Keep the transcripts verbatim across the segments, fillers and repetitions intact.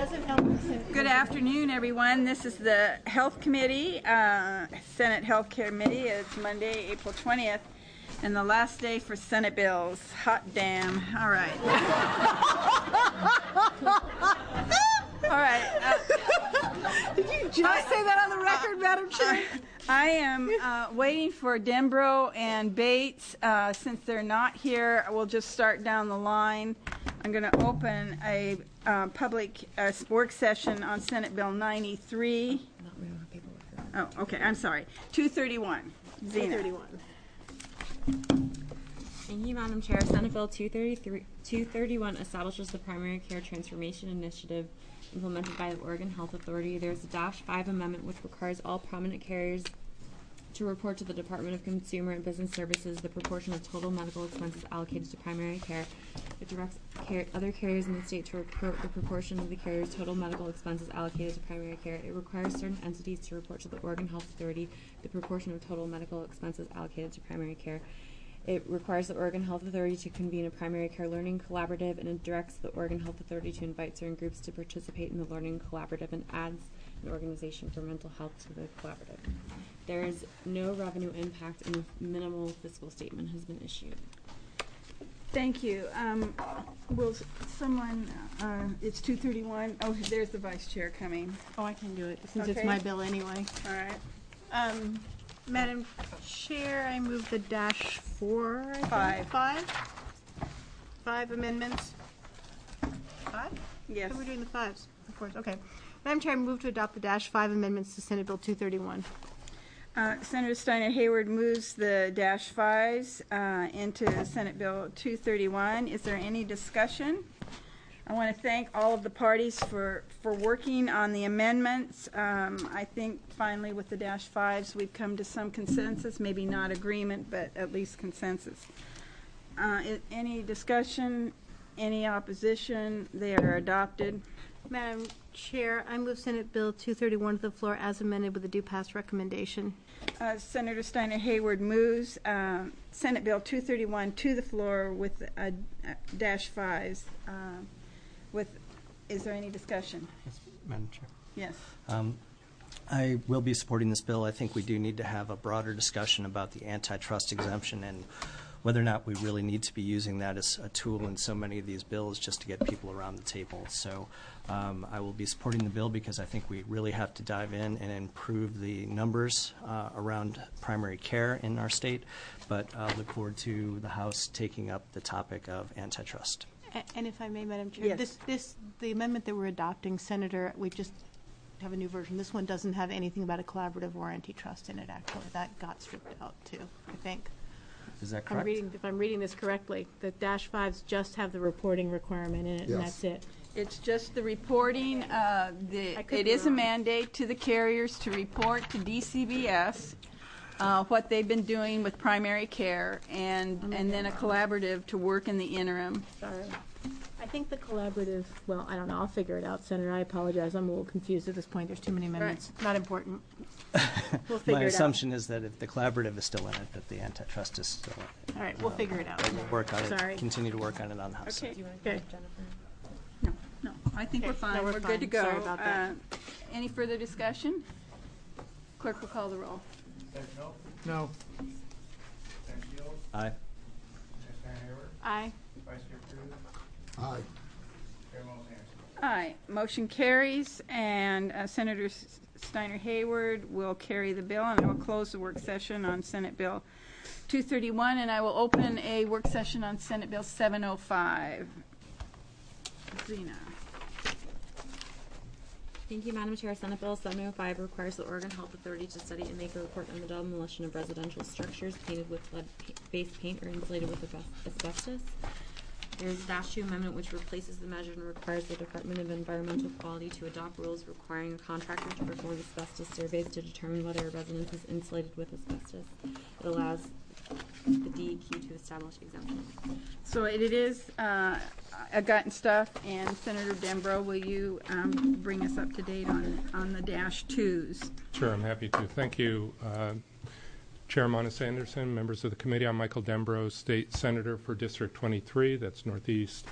doesn't help. Good afternoon, everyone. This is the Health Committee, uh, Senate Health Committee. It's Monday, April twentieth, and the last day for Senate bills. Hot damn. All right. All right. Uh, Did you just I, say that on the record, uh, Madam Chair? Uh, I am uh, waiting for Dembro and Bates. Uh, since they're not here, we'll just start down the line. I'm going to open a uh, public uh, work session on Senate Bill ninety-three. Oh, okay. I'm sorry. two thirty-one. Zena. two thirty-one. Thank you, Madam Chair. Senate Bill two thirty-three, two thirty-one establishes the Primary Care Transformation Initiative implemented by the Oregon Health Authority. There's a Dash five amendment which requires all prominent carriers to report to the Department of Consumer and Business Services the proportion of total medical expenses allocated to primary care. It directs car other carriers in the state to report the proportion of the carrier's total medical expenses allocated to primary care. It requires certain entities to report to the Oregon Health Authority the proportion of total medical expenses allocated to primary care. It requires the Oregon Health Authority to convene a primary care learning collaborative, and it directs the Oregon Health Authority to invite certain groups to participate in the learning collaborative and adds an organization for mental health to the collaborative. There is no revenue impact, and a minimal fiscal statement has been issued. Thank you. Um, will someone, uh, it's two thirty-one. Oh, there's the Vice Chair coming. Oh, I can do it since Okay. it's my bill anyway. All right. Um, Madam Chair, I move the dash four. I think. Five. Five. Five amendments. Five? Yes. So we're doing the fives, of course. Okay. Madam Chair, I move to adopt the dash five amendments to Senate Bill two thirty-one. Uh, Senator Steiner Hayward moves the dash fives uh, into Senate Bill two thirty-one. Is there any discussion? I want to thank all of the parties for, for working on the amendments. Um, I think finally with the dash fives we've come to some consensus, maybe not agreement, but at least consensus. Uh, is, any discussion? Any opposition? They are adopted. Madam Chair, I move Senate Bill two thirty-one to the floor as amended with a due pass recommendation. Uh, Senator Steiner Hayward moves uh, Senate Bill two thirty-one to the floor with a, a dash fives. Uh, with, is there any discussion? Yes, Madam Chair. Yes. Um, I will be supporting this bill. I think we do need to have a broader discussion about the antitrust exemption and whether or not we really need to be using that as a tool in so many of these bills just to get people around the table. So um, I will be supporting the bill because I think we really have to dive in and improve the numbers uh, around primary care in our state, but I uh, look forward to the House taking up the topic of antitrust. And if I may, Madam Chair, yes. this, this, the amendment that we're adopting, Senator, we just have a new version. This one doesn't have anything about a collaborative or antitrust in it, actually. That got stripped out, too, I think. Is that I'm correct? reading, if I'm reading this correctly, the dash fives just have the reporting requirement in it, Yes. and that's it. It's just the reporting. Uh, the, I could it be is a wrong. mandate to the carriers to report to D C B S uh, what they've been doing with primary care, and, and then a collaborative to work in the interim. Sorry. I think the collaborative, well, I don't know. I'll figure it out, Senator. I apologize. I'm a little confused at this point. There's too many amendments. Not important. We'll figure My it assumption is that if the collaborative is still in it, that the antitrust is still in it. out. All right, we'll Uh, figure it out. We'll work on Sorry. it, continue to work on it on the House Okay. side. Okay. No, no. I think Okay. we're fine. No, we're we're fine. good to go. Sorry about that. Uh, any further discussion? Clerk will call the roll. No. Aye. Aye. Aye. Aye. Motion carries, and uh, Senator Steiner Hayward will carry the bill, and I will close the work session on Senate Bill two thirty-one, and I will open a work session on Senate Bill seven oh five. Zena. Thank you, Madam Chair. Senate Bill seven oh five requires the Oregon Health Authority to study and make a report on the demolition of residential structures painted with lead-based paint or insulated with asbestos. There is a Dash two amendment which replaces the measure and requires the Department of Environmental Quality to adopt rules requiring a contractor to perform asbestos surveys to determine whether a residence is insulated with asbestos. It allows the D E Q to establish exemptions. So it is uh, I've gotten stuff, and Senator Dembro, will you um, bring us up to date on, on the dash twos? Sure, I'm happy to. Thank you, uh, Chair Monis Anderson, members of the committee. I'm Michael Dembro, State Senator for District twenty-three, that's Northeast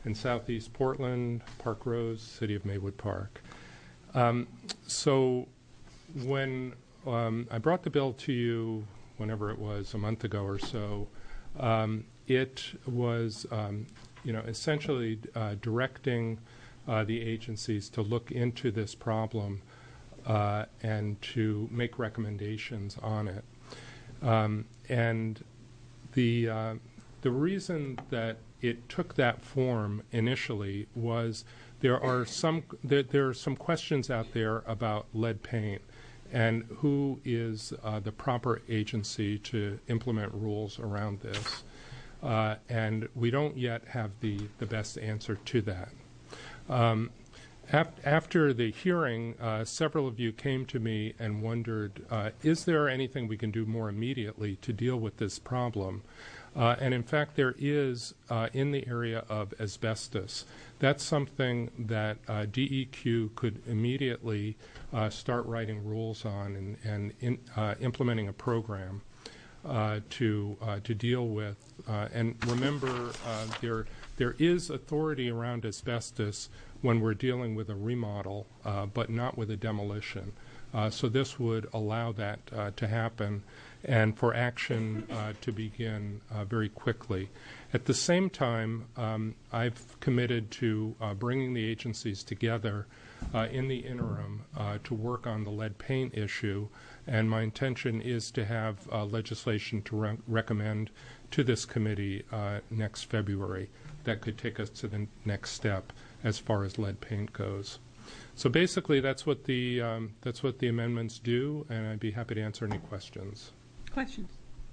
in southeast Portland, Park Rose, City of Maywood Park. Um, so when um, I brought the bill to you, whenever it was, a month ago or so, um, it was, um, you know, essentially uh, directing uh, the agencies to look into this problem uh, and to make recommendations on it. Um, and the uh, the reason that it took that form initially was there are some there, there are some questions out there about lead paint and who is uh, the proper agency to implement rules around this. Uh, and we don't yet have the, the best answer to that. Um, ap- after the hearing, uh, several of you came to me and wondered, uh, is there anything we can do more immediately to deal with this problem? Uh, and in fact, there is uh, in the area of asbestos. That's something that uh, D E Q could immediately uh, start writing rules on and, and in, uh, implementing a program uh, to uh, to deal with. Uh, and remember, uh, there there is authority around asbestos when we're dealing with a remodel, uh, but not with a demolition. Uh, so this would allow that uh, to happen and for action uh, to begin uh, very quickly. At the same time, um, I've committed to uh, bringing the agencies together uh, in the interim uh, to work on the lead paint issue, and my intention is to have uh, legislation to re- recommend to this committee uh, next February that could take us to the next step as far as lead paint goes. So basically, that's what the um, that's what the amendments do, and I'd be happy to answer any questions. Questions?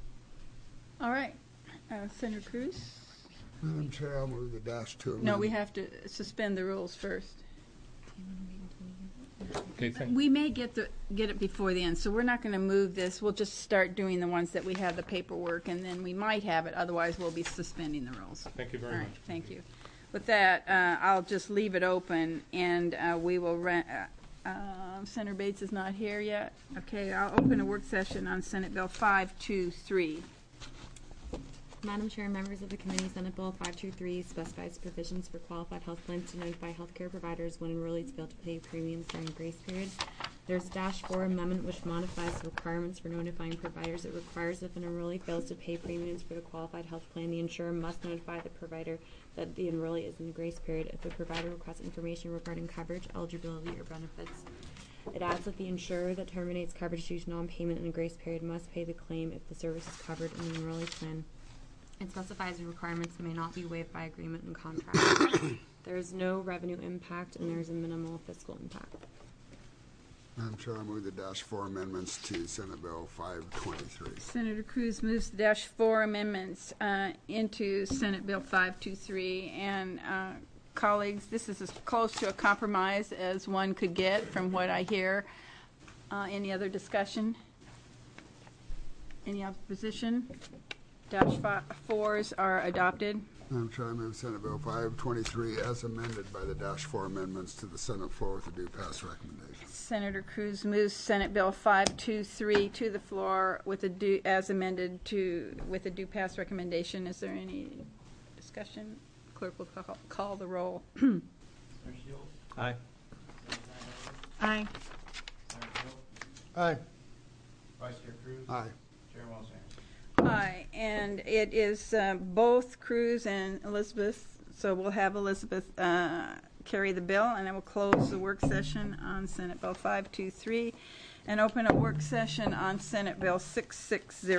All right. Uh, Senator Cruz? Madam Chair, I'll move the dash two. No, we have to suspend the rules first. Okay, thank We may get the get it before the end, so we're not going to move this. We'll just start doing the ones that we have the paperwork, and then we might have it. Otherwise, we'll be suspending the rules. Thank you very All right, much. thank you. With that, uh, I'll just leave it open, and uh, we will rent. Uh, uh, Senator Bates is not here yet. Okay, I'll open a work session on Senate Bill five two three. Madam Chair, members of the committee, Senate Bill five two three specifies provisions for qualified health plans to notify healthcare providers when enrollees fail to pay premiums during grace period. There's a dash four amendment which modifies the requirements for notifying providers. It requires if an enrollee fails to pay premiums for the qualified health plan, the insurer must notify the provider that the enrollee is in the grace period if the provider requests information regarding coverage, eligibility, or benefits. It adds that the insurer that terminates coverage due to non-payment in the grace period must pay the claim if the service is covered in the enrollee plan. It specifies the requirements that may not be waived by agreement and contract. There is no revenue impact, and there is a minimal fiscal impact. Madam Chair, I move the dash four amendments to Senate Bill five twenty-three. Senator Cruz moves the dash four amendments uh, into Senate Bill five two three. And uh, colleagues, this is as close to a compromise as one could get from what I hear. Uh, any other discussion? Any opposition? Dash five, fours are adopted. Madam Chair, I move Senate Bill five twenty-three as amended by the dash four amendments to the Senate floor with a due pass recommendation. Senator Cruz moves Senate Bill five two three to the floor with a due, as amended to with a due pass recommendation. Is there any discussion? Clerk will call, call the roll. Aye. Aye. Aye. Vice Chair Cruz. Aye. Chair Walsh. Aye, and it is uh, both Cruz and Elizabeth, so we'll have Elizabeth uh, carry the bill, and then we'll close the work session on Senate Bill five two three and open a work session on Senate Bill six sixty.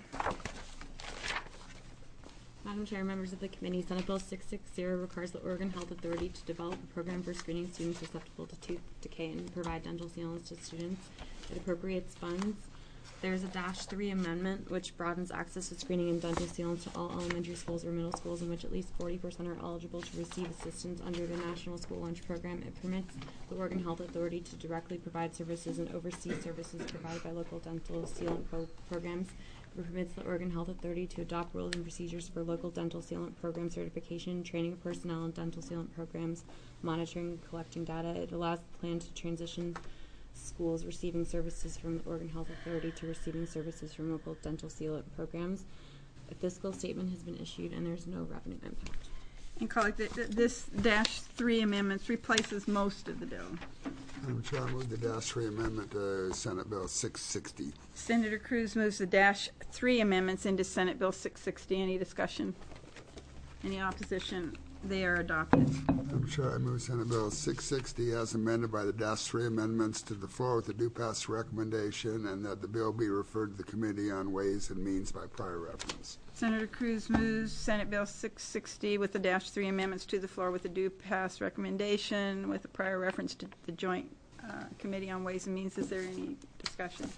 Madam Chair, members of the committee, Senate Bill six sixty requires the Oregon Health Authority to develop a program for screening students susceptible to tooth decay and provide dental sealants to students. It appropriates funds. There's a dash three amendment which broadens access to screening and dental sealants to all elementary schools or middle schools in which at least forty percent are eligible to receive assistance under the National School Lunch Program. It permits the Oregon Health Authority to directly provide services and oversee services provided by local dental sealant pro- programs. It permits the Oregon Health Authority to adopt rules and procedures for local dental sealant program certification, training of personnel in dental sealant programs, monitoring and collecting data. It allows the plan to transition schools receiving services from the Oregon Health Authority to receiving services from local dental sealant programs. A fiscal statement has been issued and there's no revenue impact. And colleague, th- th- this dash three amendments replaces most of the bill. Madam Chair, I move the dash three amendment to Senate Bill six sixty. Senator Cruz moves the dash three amendments into Senate Bill six sixty. Any discussion? Any opposition? They are adopted. Madam Chair, I move Senate Bill six sixty as amended by the dash three amendments to the floor with a due pass recommendation, and that the bill be referred to the Committee on Ways and Means by prior reference. Senator Cruz moves Senate Bill six sixty with the dash three amendments to the floor with a due pass recommendation with a prior reference to the Joint uh, Committee on Ways and Means. Is there any discussion?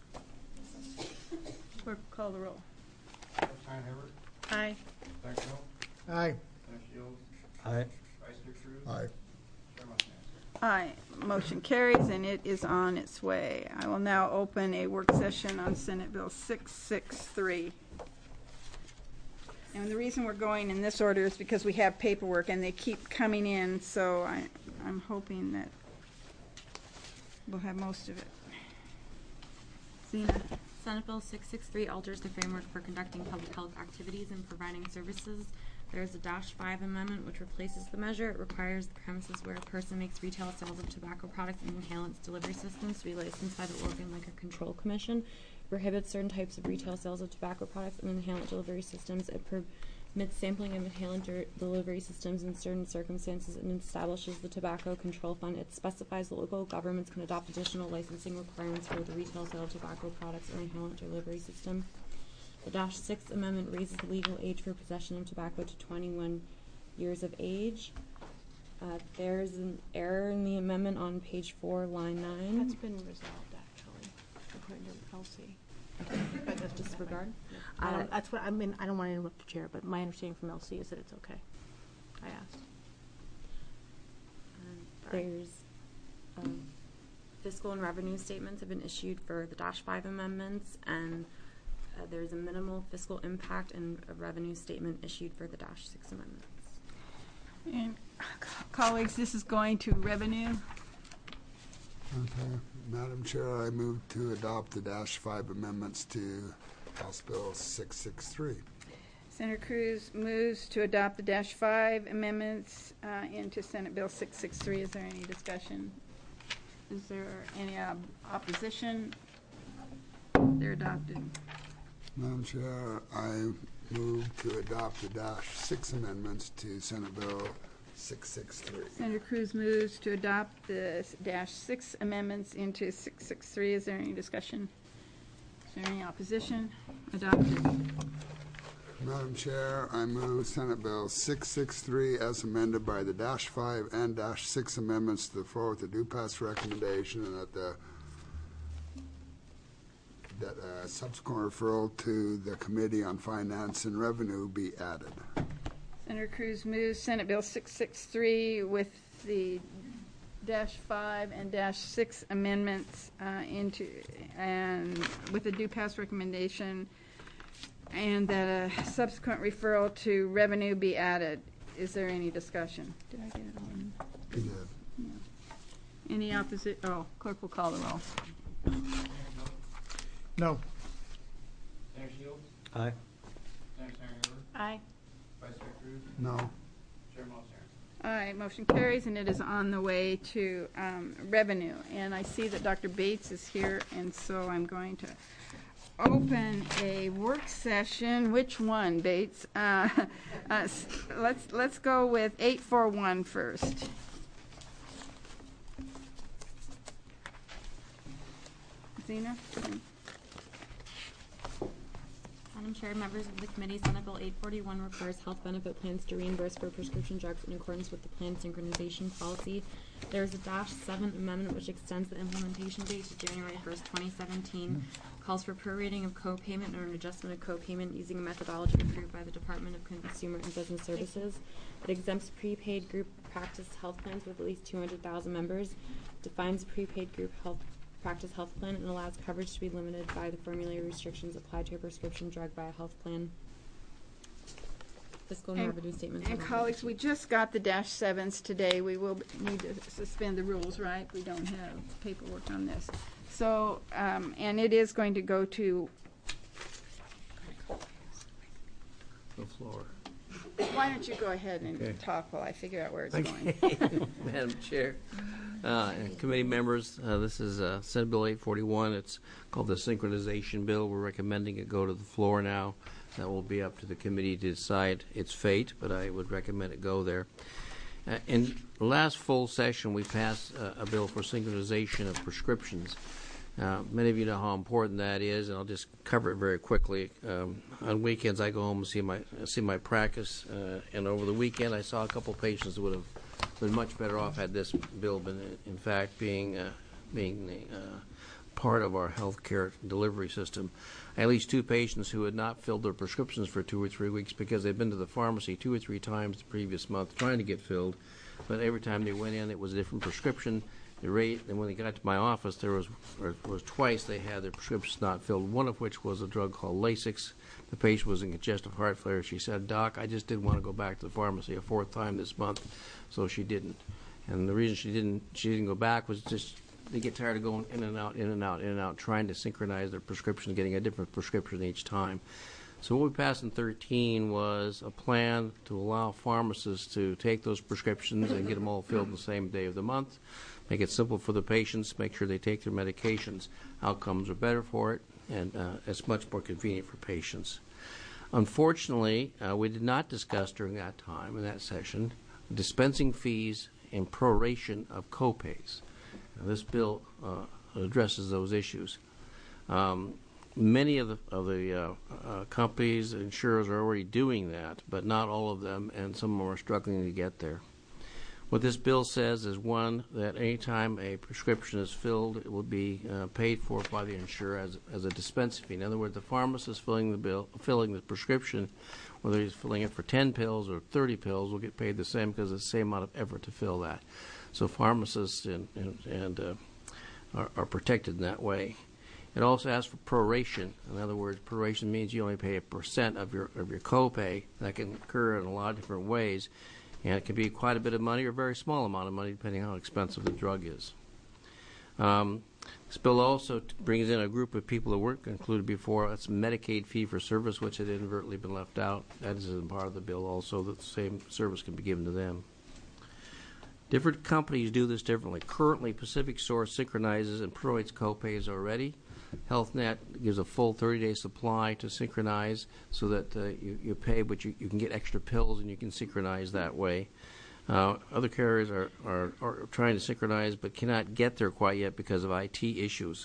Clerk, call the roll. Stein Hayward, Aye. Zach Hill, Aye. Dennis Shields, Aye. Vice Chair Cruz. Aye. Chair Montano. Aye. Motion carries, and it is on its way. I will now open a work session on Senate Bill six sixty-three. And the reason we're going in this order is because we have paperwork, and they keep coming in, so I, I'm hoping that we'll have most of it. Zena? Senate Bill six sixty-three alters the framework for conducting public health activities and providing services. There is a dash five amendment which replaces the measure. It requires the premises where a person makes retail sales of tobacco products and inhalants delivery systems to be licensed by the Oregon Liquor Control Commission. Prohibits certain types of retail sales of tobacco products and inhalant delivery systems. It permits sampling of inhalant der- delivery systems in certain circumstances and establishes the Tobacco Control Fund. It specifies that local governments can adopt additional licensing requirements for the retail sale of tobacco products or inhalant delivery system. The Dash six Amendment raises the legal age for possession of tobacco to twenty-one years of age. Uh, there's an error in the amendment on page four, line nine. That's been resolved, actually, according to L C. But that's Disregard? I Uh, don't, that's what, I mean, I don't want to interrupt the chair, but my understanding from L C is that it's okay. I asked. There's um, fiscal and revenue statements have been issued for the Dash five amendments, and uh, there's a minimal fiscal impact and a revenue statement issued for the Dash six amendments. And colleagues, this is going to revenue. Okay. Madam Chair, I move to adopt the dash five amendments to House Bill six sixty-three. Senator Cruz moves to adopt the dash five amendments uh, into Senate Bill six sixty-three. Is there any discussion? Is there any ob- opposition? They're adopted. Madam Chair, I move to adopt the dash six amendments to Senate Bill six sixty-three. Senator Cruz moves to adopt the dash six amendments into six sixty-three. Is there any discussion? Is there any opposition? Adopted. Madam Chair, I move Senate Bill six sixty-three as amended by the dash five and dash six amendments to the floor with a due pass recommendation, and that the that a subsequent referral to the Committee on Finance and Revenue be added. Senator Cruz moves Senate Bill six sixty-three with the dash five and dash six amendments uh, into, and with a due pass recommendation, and that a subsequent referral to revenue be added. Is there any discussion? Did I get it on? You did. Yeah. Any opposite? Oh, clerk will call the roll. Dennis Miller, No. Dennis Shields, Aye. Dennis Hayward, Aye. Vice Chair Cruz, No. Chair Montano. Aye, motion carries, and it is on the way to um, revenue. And I see that Doctor Bates is here, and so I'm going to open a work session. Which one, Bates? Uh, uh, s- let's let's go with eight four one first. Zena? Madam Chair, members of the committee, Senate Bill eight forty-one refers health benefit plans to reimburse for prescription drugs in accordance with the plan synchronization policy. There is a dash seven amendment which extends the implementation date to January first, twenty seventeen, calls for prorating of co-payment or an adjustment of co-payment using a methodology approved by the Department of Consumer and Business Services. It exempts prepaid group practice health plans with at least two hundred thousand members, defines prepaid group health practice health plan, and allows coverage to be limited by the formulary restrictions applied to a prescription drug by a health plan. Fiscal and And- revenue statements. And are not colleagues, issued. we just got the dash sevens today. We will need to suspend the rules, right? We don't have paperwork on this. So, um, and it is going to go to The floor. Why don't you go ahead and Okay. talk while I figure out where it's Okay. going? Madam Chair, uh, and committee members, uh, this is uh, Senate Bill eight forty-one. It's called the synchronization bill. We're recommending it go to the floor now. That will be up to the committee to decide its fate, but I would recommend it go there. Uh, in the last full session, we passed uh, a bill for synchronization of prescriptions. Uh, many of you know how important that is, and I'll just cover it very quickly. Um, on weekends, I go home and see my see my practice, uh, and over the weekend, I saw a couple patients that would have been much better off had this bill been, in fact, being uh, being uh, part of our health care delivery system. I had at least two patients who had not filled their prescriptions for two or three weeks because they'd been to the pharmacy two or three times the previous month trying to get filled, but every time they went in, it was a different prescription. The rate, and when they got to my office, there was or was twice they had their prescriptions not filled. One of which was a drug called Lasix. The patient was in congestive heart failure. She said, "Doc, I just didn't want to go back to the pharmacy a fourth time this month," so she didn't. And the reason she didn't she didn't go back was just they get tired of going in and out, in and out, in and out, trying to synchronize their prescriptions, getting a different prescription each time. So what we passed in thirteen was a plan to allow pharmacists to take those prescriptions and get them all filled on the same day of the month. Make it simple for the patients, make sure they take their medications. Outcomes are better for it, and uh, it's much more convenient for patients. Unfortunately, uh, we did not discuss during that time, in that session, dispensing fees and proration of copays. Now, this bill uh, addresses those issues. Um, many of the, of the uh, uh, companies, insurers are already doing that, but not all of them, and some of them are struggling to get there. What this bill says is, one, that any time a prescription is filled, it will be uh, paid for by the insurer as, as a dispense fee. In other words, the pharmacist filling the bill, filling the prescription, whether he's filling it for ten pills or thirty pills, will get paid the same because it's the same amount of effort to fill that. So pharmacists and, and, and uh, are, are protected in that way. It also asks for proration. In other words, proration means you only pay a percent of your of your copay. That can occur in a lot of different ways. And it can be quite a bit of money or a very small amount of money, depending on how expensive the drug is. Um, this bill also t- brings in a group of people that weren't included before. That's Medicaid fee-for-service, which had inadvertently been left out. That is in part of the bill also, that the same service can be given to them. Different companies do this differently. Currently, Pacific Source synchronizes and prorates copays already. HealthNet gives a full thirty-day supply to synchronize so that uh, you, you pay, but you, you can get extra pills and you can synchronize that way. Uh, other carriers are, are, are trying to synchronize but cannot get there quite yet because of I T issues.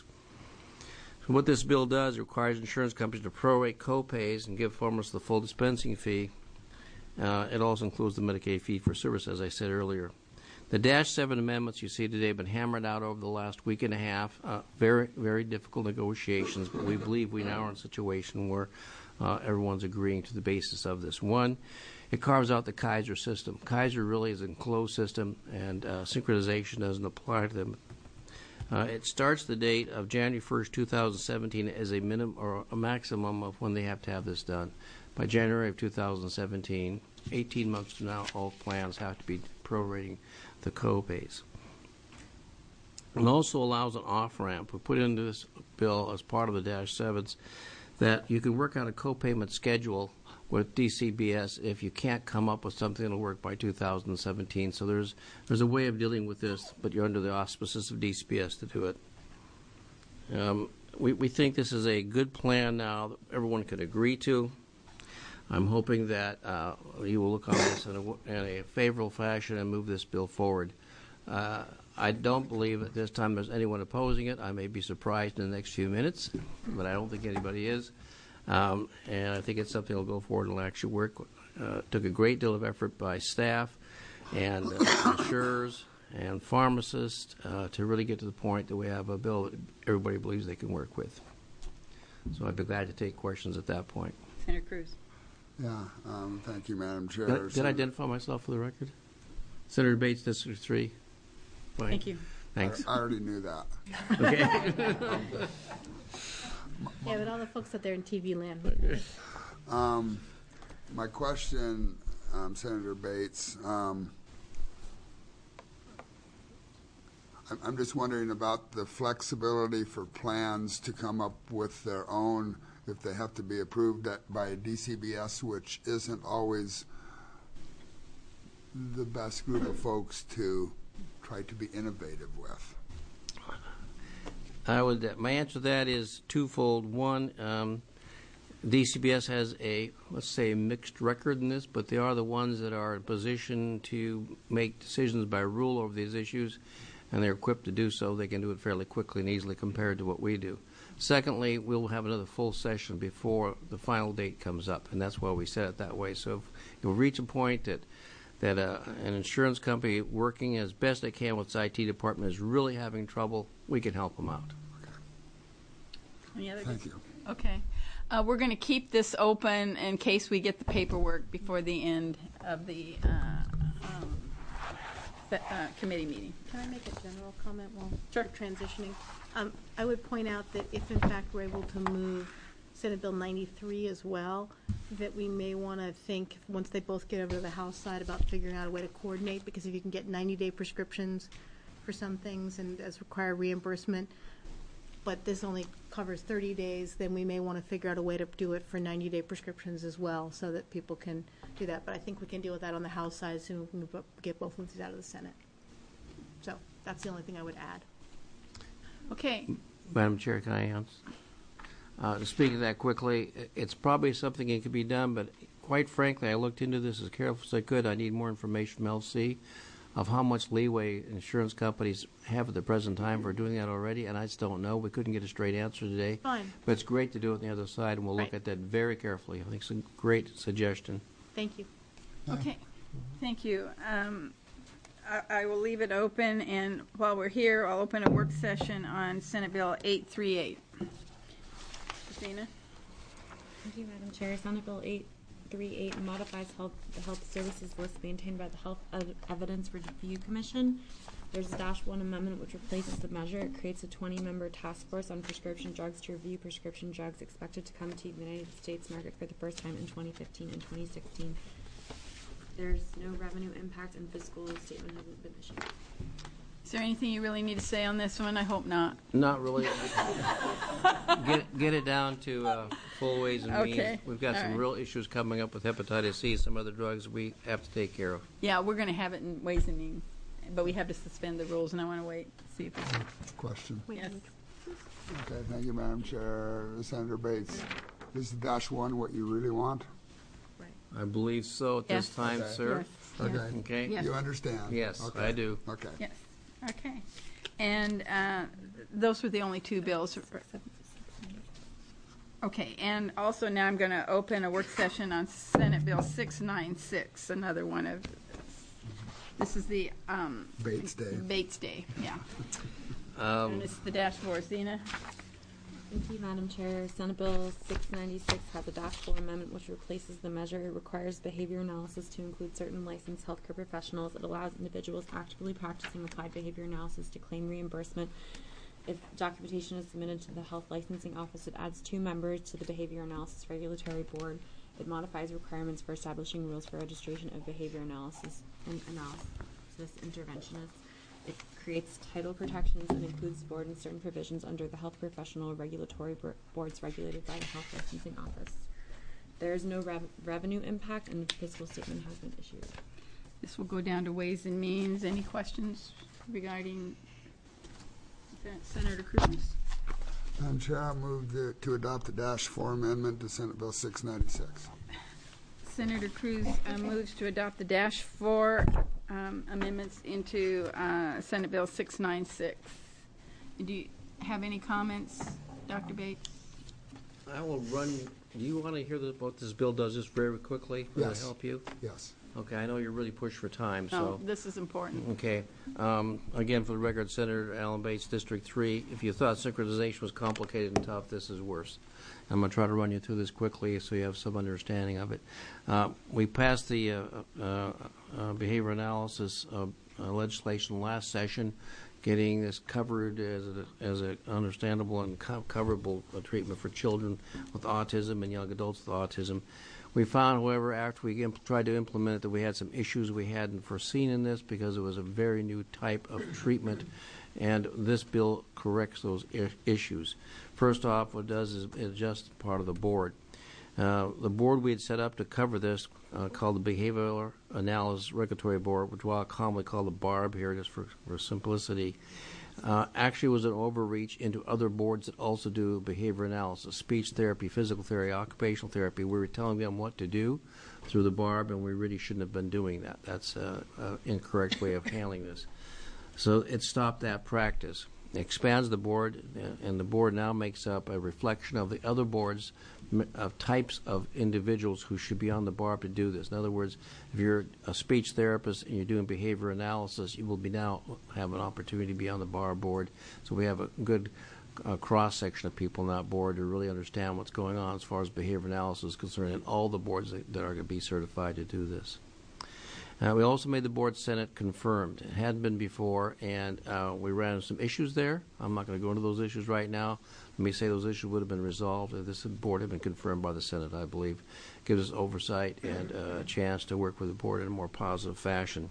So what this bill does, it requires insurance companies to prorate copays and give pharmacists the full dispensing fee. Uh, it also includes the Medicaid fee for service, as I said earlier. The Dash seven amendments you see today have been hammered out over the last week and a half. Uh, very, very difficult negotiations, but we believe we now are in a situation where uh, everyone's agreeing to the basis of this. One, it carves out the Kaiser system. Kaiser really is an enclosed system, and uh, synchronization doesn't apply to them. Uh, it starts the date of January first, two thousand seventeen as a minimum or a maximum of when they have to have this done. By January of two thousand seventeen, eighteen months from now, all plans have to be prorating the copays. It also allows an off-ramp. We put into this bill as part of the Dash sevens that you can work out a copayment schedule with D C B S if you can't come up with something that'll work by two thousand seventeen. So there's there's a way of dealing with this, but you're under the auspices of D C B S to do it. Um, we, we think this is a good plan now that everyone could agree to. I'm hoping that uh, you will look on this in a, in a favorable fashion and move this bill forward. Uh, I don't believe at this time there's anyone opposing it. I may be surprised in the next few minutes, but I don't think anybody is. Um, and I think it's something that will go forward and will actually work. Uh, took a great deal of effort by staff and uh, insurers and pharmacists uh, to really get to the point that we have a bill that everybody believes they can work with. So I'd be glad to take questions at that point. Senator Cruz. Yeah, um, thank you, Madam Chair. Did, I- did I identify myself for the record? Senator Bates, District three. Fine. Thank you. Thanks. I already knew that. Okay. Yeah, but all the folks out there in T V land. Um, my question, um, Senator Bates, um, I'm, I'm just wondering about the flexibility for plans to come up with their own, if they have to be approved at, by D C B S, which isn't always the best group of folks to try to be innovative with? I would. My answer to that is twofold. One, um, D C B S has a, let's say, a mixed record in this, but they are the ones that are in position to make decisions by rule over these issues, and they're equipped to do so. They can do it fairly quickly and easily compared to what we do. Secondly, we'll have another full session before the final date comes up, and that's why we set it that way. So if you'll reach a point that that uh, an insurance company working as best they can with its I T department is really having trouble, we can help them out. Any other? Thank you. Okay. Uh, we're going to keep this open in case we get the paperwork before the end of the uh, um, the, uh, committee meeting. Can I make a general comment while Sure. we're transitioning? Um, I would point out that if in fact we're able to move Senate Bill ninety-three as well, that we may want to think, once they both get over to the House side, about figuring out a way to coordinate, because if you can get ninety-day prescriptions for some things and as require reimbursement, but this only covers thirty days, then we may want to figure out a way to do it for ninety-day prescriptions as well, so that people can do that. But I think we can deal with that on the House side, so we can move up- get both of these out of the Senate. So that's the only thing I would add. Okay. Madam Chair, can I answer? Uh, to speak of that quickly, i- it's probably something that could be done, but quite frankly, I looked into this as careful as I could. I need more information from L C of how much leeway insurance companies have at the present time for doing that already, and I just don't know. We couldn't get a straight answer today. Fine. But it's great to do it on the other side, and we'll look Right. at that very carefully. I think it's a great suggestion. Thank you. Okay. Thank you. Um, I, I will leave it open, and while we're here, I'll open a work session on Senate Bill eight thirty-eight. Christina? Thank you, Madam Chair. Senate Bill eight thirty-eight modifies health, the health services list maintained by the Health Ev- Evidence Review Commission. There's a dash one amendment which replaces the measure. It creates a twenty-member task force on prescription drugs to review prescription drugs expected to come to the United States market for the first time in twenty fifteen and twenty sixteen. There's no revenue impact, and fiscal statement hasn't been issued. Is there anything you really need to say on this one? I hope not. Not really. get, it- get it down to uh, full ways and means. Okay. We've got All some right. real issues coming up with hepatitis C, some other drugs we have to take care of. Yeah, we're going to have it in Ways and Means, but we have to suspend the rules, and I want to wait, see if it's, Question. Wait, yes. Okay, thank you, Madam Chair. Senator Bates, is dash one what you really want? I believe so at this Yes. time, Okay. sir. Yes. Okay. Okay? Yes. You understand? Yes, Okay. I do. Okay. Yes, okay. And uh, those were the only two bills. Okay, and also now I'm going to open a work session on Senate Bill six ninety-six, another one of, this is the um, Bates Day. Bates Day, yeah. Um, And it's the dashboard, Zena? Thank you, Madam Chair. Senate Bill six ninety-six has a dash four amendment which replaces the measure. It requires behavior analysis to include certain licensed healthcare professionals. It allows individuals actively practicing applied behavior analysis to claim reimbursement. If documentation is submitted to the health licensing office, it adds two members to the behavior analysis regulatory board. It modifies requirements for establishing rules for registration of behavior analysis and analysis interventionists. It creates title protections and includes the board and certain provisions under the health professional regulatory bo- boards regulated by the health licensing office. There is no rev- revenue impact, and the fiscal statement has been issued. This will go down to Ways and Means. Any questions regarding Sen- Senator Cruz? Madam Chair, I move the- to adopt the dash four amendment to Senate Bill six ninety-six. Senator Cruz uh, moves to adopt the dash four um, amendments into uh, Senate Bill six ninety-six. Do you have any comments, Doctor Bates? I will run, do you want to hear this, what this bill does just very quickly? Will it Yes. help you? Yes. Okay, I know you're really pushed for time, No, so. this is important. Okay. Um, again, for the record, Senator Alan Bates, District three. If you thought synchronization was complicated and tough, this is worse. I'm going to try to run you through this quickly so you have some understanding of it. Uh, we passed the uh, uh, uh, behavior analysis uh, uh, legislation last session, getting this covered as a, as a understandable and co- coverable uh, treatment for children with autism and young adults with autism. We found, however, after we imp- tried to implement it, that we had some issues we hadn't foreseen in this because it was a very new type of treatment, and this bill corrects those I- issues. First off, what it does is it adjusts part of the board. Uh, the board we had set up to cover this, uh, called the Behavioral Analysis Regulatory Board, which I'll commonly call the BARB here just for, for simplicity, uh, actually was an overreach into other boards that also do behavior analysis, speech therapy, physical therapy, occupational therapy. We were telling them what to do through the BARB, and we really shouldn't have been doing that. That's an incorrect way of handling this. So it stopped that practice. It expands the board, and the board now makes up a reflection of the other boards of types of individuals who should be on the BARB to do this. In other words, if you're a speech therapist and you're doing behavior analysis, you will be now have an opportunity to be on the BARB board. So we have a good uh, cross-section of people on that board to really understand what's going on as far as behavior analysis is concerned, and all the boards that, that are going to be certified to do this. Uh, we also made the board Senate confirmed. It hadn't been before, and uh, we ran into some issues there. I'm not going to go into those issues right now. Let me say those issues would have been resolved if this board had been confirmed by the Senate, I believe. Gives us oversight and uh, a chance to work with the board in a more positive fashion.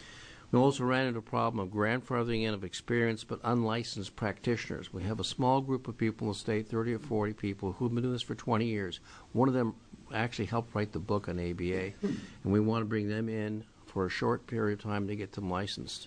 We also ran into a problem of grandfathering in of experienced but unlicensed practitioners. We have a small group of people in the state, thirty or forty people, who have been doing this for twenty years. One of them actually helped write the book on A B A, and we want to bring them in for a short period of time to get them licensed.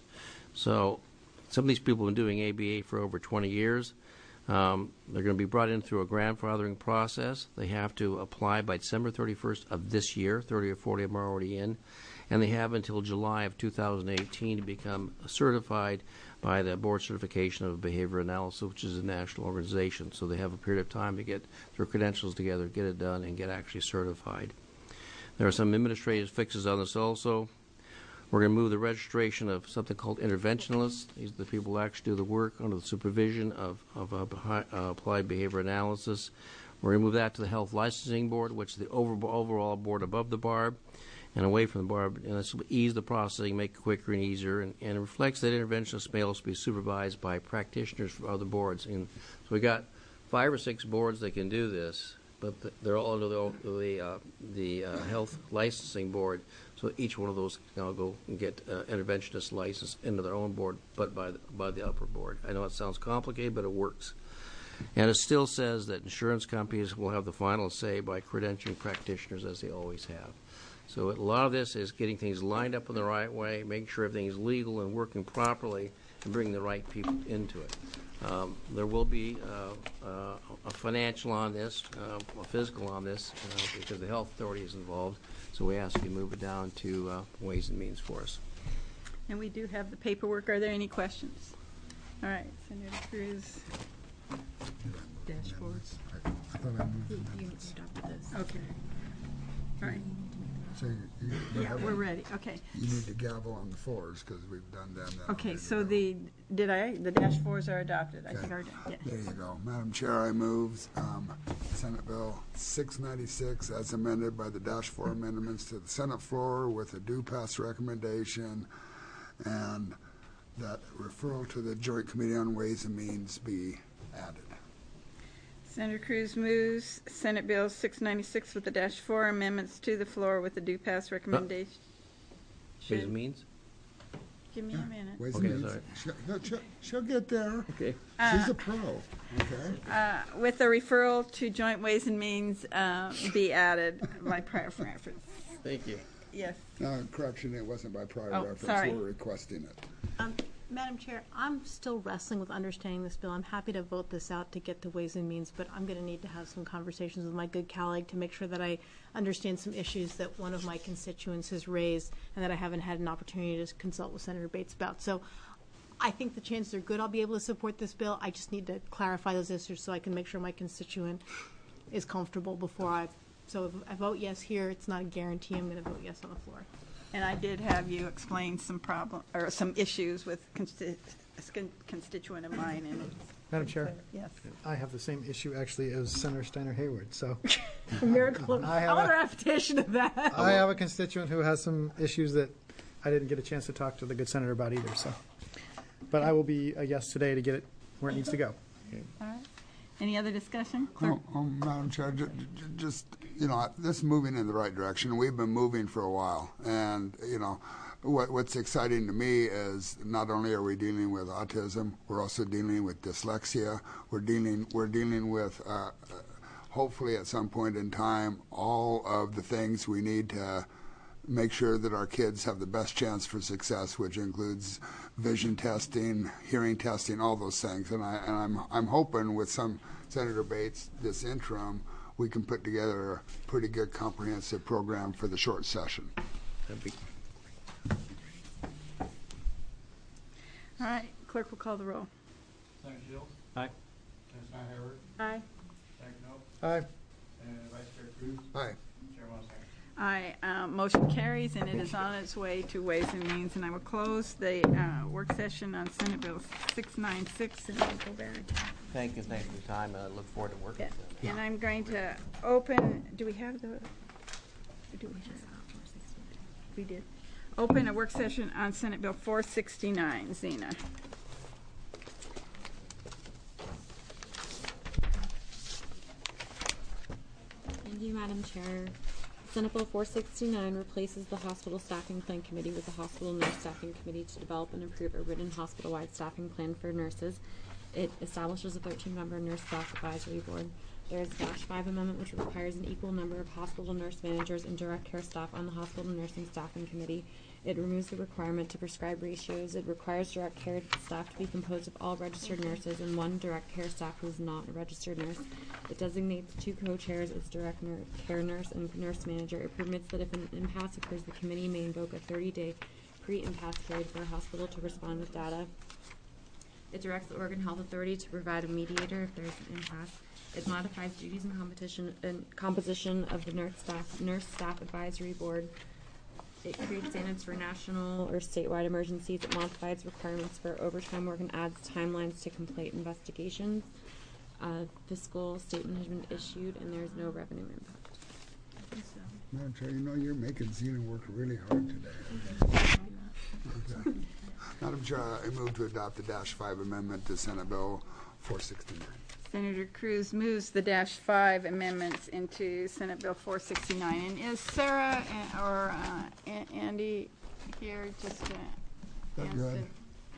So some of these people have been doing A B A for over twenty years. Um, they're going to be brought in through a grandfathering process. They have to apply by December thirty-first of this year. thirty or forty of them are already in. And they have until July of two thousand eighteen to become certified by the Board Certification of Behavior Analysis, which is a national organization. So they have a period of time to get their credentials together, get it done, and get actually certified. There are some administrative fixes on this also. We're going to move the registration of something called interventionalists. These are the people who actually do the work under the supervision of, of uh, uh, applied behavior analysis. We're going to move that to the Health Licensing Board, which is the over, overall board above the BARB, and away from the BARB. And this will ease the processing, make it quicker and easier, and, and it reflects that interventionists may also be supervised by practitioners from other boards. And so we got five or six boards that can do this, but they're all under the, the, uh, the uh, Health Licensing Board. So each one of those can now go and get uh, interventionist license into their own board, but by the, by the upper board. I know it sounds complicated, but it works. And it still says that insurance companies will have the final say by credentialing practitioners, as they always have. So a lot of this is getting things lined up in the right way, making sure everything is legal and working properly, and bringing the right people into it. Um, there will be uh, uh, a financial on this, uh, a physical on this, uh, because the health authority is involved. So we ask you to move it down to uh, Ways and Means for us. And we do have the paperwork. Are there any questions? All right, Senator Cruz. Dashboards. I, I thought I moved the amendments. Okay. All right. So you, you, you Yeah, have we're a- ready. Okay. You need to gavel on the fours because we've done them. now. Okay, There so you go. the, did I, the dash fours are adopted. I Okay. think are, yeah. There you go. Madam Chair, I move um, Senate Bill six ninety-six as amended by the dash four amendments to the Senate floor with a due pass recommendation, and that referral to the Joint Committee on Ways and Means be added. Senator Cruz moves Senate Bill six ninety-six with the dash four amendments to the floor with the due pass recommendation. Ways and Means? Give me a minute. Ways Okay, and Means. sorry. She'll, she'll, she'll get there. Okay. She's a pro. Okay. Uh, with the referral to Joint Ways and Means uh, be added by prior reference. Thank you. Yes. Uh, correction, it wasn't by prior Oh, reference. sorry. We're requesting it. Um, Madam Chair, I'm still wrestling with understanding this bill. I'm happy to vote this out to get to Ways and Means, but I'm going to need to have some conversations with my good colleague to make sure that I understand some issues that one of my constituents has raised and that I haven't had an opportunity to consult with Senator Bates about. So I think the chances are good I'll be able to support this bill. I just need to clarify those issues so I can make sure my constituent is comfortable before I, so if I vote yes here, it's not a guarantee I'm going to vote yes on the floor. And I did have you explain some problem, or some issues with consti- a con- constituent of mine, and it's. Madam Chair, Yes. I have the same issue actually as Senator Steiner Hayward, so Miracle. I I have want a- a repetition of that. I have a constituent who has some issues that I didn't get a chance to talk to the good senator about either, so. But I will be a yes today to get it where it needs to go. All right. Any other discussion? Clerk? Oh, oh, Madam Chair, ju- ju- just, you know, this is moving in the right direction. We've been moving for a while. And, you know, what, what's exciting to me is not only are we dealing with autism, we're also dealing with dyslexia. We're dealing, we're dealing with uh, hopefully at some point in time, all of the things we need to make sure that our kids have the best chance for success, which includes vision testing, hearing testing, all those things. And, I, and I'm, I'm hoping with some Senator Bates, this interim, we can put together a pretty good comprehensive program for the short session. That'd be All right, clerk will call the roll. Senator Shields? Aye. Senator Steiner Hayward? Aye. Senator Knopf? Aye. And Vice Chair Cruz? Aye. Chair Moss. Aye, uh, motion carries, and it is on its way to Ways and Means, and I will close the uh, work session on Senate Bill six ninety-six, and we'll go back. Thank you, thank you for your time, and I look forward to working Yeah. with you. And I'm going to open, do we have the, do we have? We did. Open a work session on Senate Bill four sixty-nine. Zena. Thank you, Madam Chair. Senate Bill four sixty-nine replaces the Hospital Staffing Plan Committee with the Hospital Nurse Staffing Committee to develop and approve a written hospital-wide staffing plan for nurses. It establishes a thirteen-member nurse staff advisory board. There is a Dash five amendment which requires an equal number of hospital nurse managers and direct care staff on the Hospital Nursing Staffing Committee. It removes the requirement to prescribe ratios. It requires direct care staff to be composed of all registered nurses and one direct care staff who is not a registered nurse. It designates two co-chairs as direct nur- care nurse and nurse manager. It permits that if an impasse occurs, the committee may invoke a thirty-day pre-impasse period for a hospital to respond with data. It directs the Oregon Health Authority to provide a mediator if there is an impasse. It modifies duties and competition and composition of the nurse staff nurse staff advisory board. It creates standards for national or statewide emergencies. It modifies requirements for overtime work and adds timelines to complete investigations. Uh, fiscal statement has been issued, and there is no revenue impact. Madam Chair, you know you're making Zena work really hard today. Okay. Madam Chair, I move to adopt the Dash five amendment to Senate Bill four sixty-nine. Senator Cruz moves the Dash five amendments into Senate Bill four sixty-nine. And is Sarah and, or uh, A- Andy here just to That's answer? good.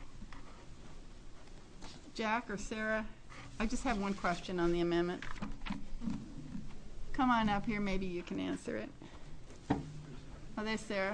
Jack or Sarah? I just have one question on the amendment. Come on up here, maybe you can answer it. Oh, there's Sarah.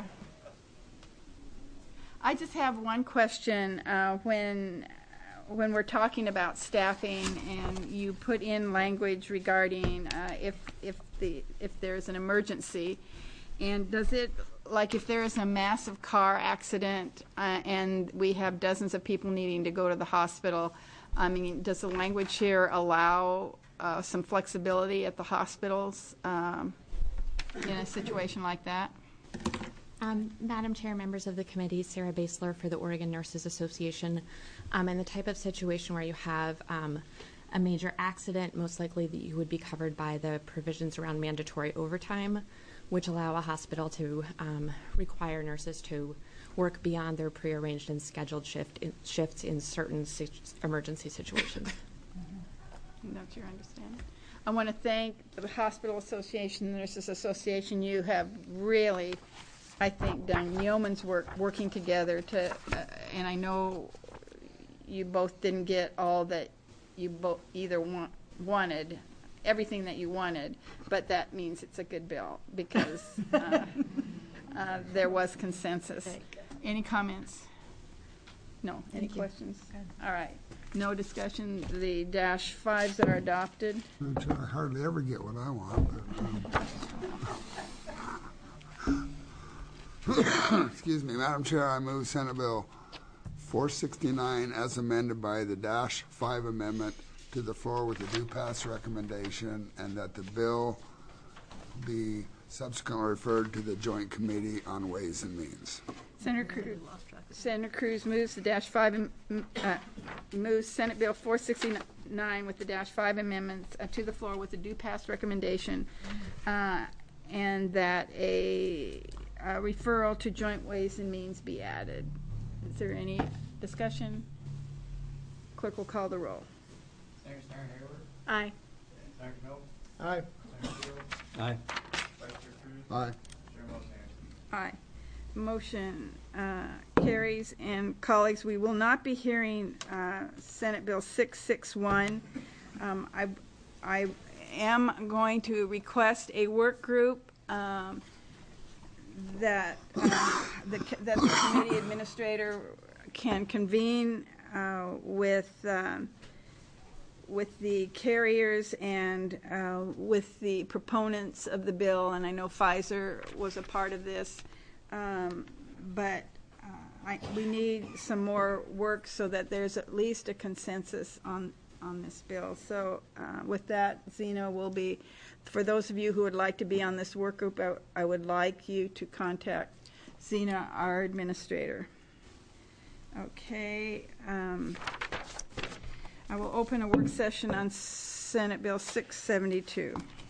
I just have one question. Uh, when when we're talking about staffing, and you put in language regarding uh, if if the if there's an emergency, and does it, like if there is a massive car accident uh, and we have dozens of people needing to go to the hospital, I mean, does the language here allow uh, some flexibility at the hospitals um, in a situation like that? Um, Madam Chair, members of the committee, Sarah Basler for the Oregon Nurses Association. Um, in the type of situation where you have um, a major accident, most likely that you would be covered by the provisions around mandatory overtime, which allow a hospital to um, require nurses to work beyond their prearranged and scheduled shift in, shifts in certain si- emergency situations. Mm-hmm. That's your understanding. I want to thank the Hospital Association, the Nurses Association. You have really, I think, done yeoman's work working together to, uh, and I know you both didn't get all that you both either want, wanted, everything that you wanted, but that means it's a good bill because uh, uh, there was consensus. Any comments? No. Any questions? All right. No discussion. The dash fives are adopted. Madam Chair, I hardly ever get what I want, but, um, excuse me, Madam Chair, I move Senate Bill four sixty-nine as amended by the Dash five amendment to the floor with a due pass recommendation, and that the bill be subsequently referred to the Joint Committee on Ways and Means. Senator Cruz, Senator Cruz moves the dash five, am- uh, moves Senate Bill four sixty-nine with the dash five amendments uh, to the floor with a due pass recommendation, uh, and that a, a referral to Joint Ways and Means be added. Is there any discussion? Clerk will call the roll. Senator Steiner Hayward? Aye. Senator Knopf? Aye. Senator Shields? Aye. Vice Chair Cruz? Aye. Chair Moss. Aye. Motion uh, carries. And colleagues, we will not be hearing uh, Senate Bill six sixty-one. Um, I, I am going to request a work group um, that, uh, the, that the committee administrator can convene uh, with, um, with the carriers and uh, with the proponents of the bill, and I know Pfizer was a part of this, um, but uh, I, we need some more work so that there's at least a consensus on, on this bill. So uh, with that, Zeno will be, for those of you who would like to be on this work group, I, I would like you to contact Zena, our administrator. Okay. Um, I will open a work session on Senate Bill six seventy-two.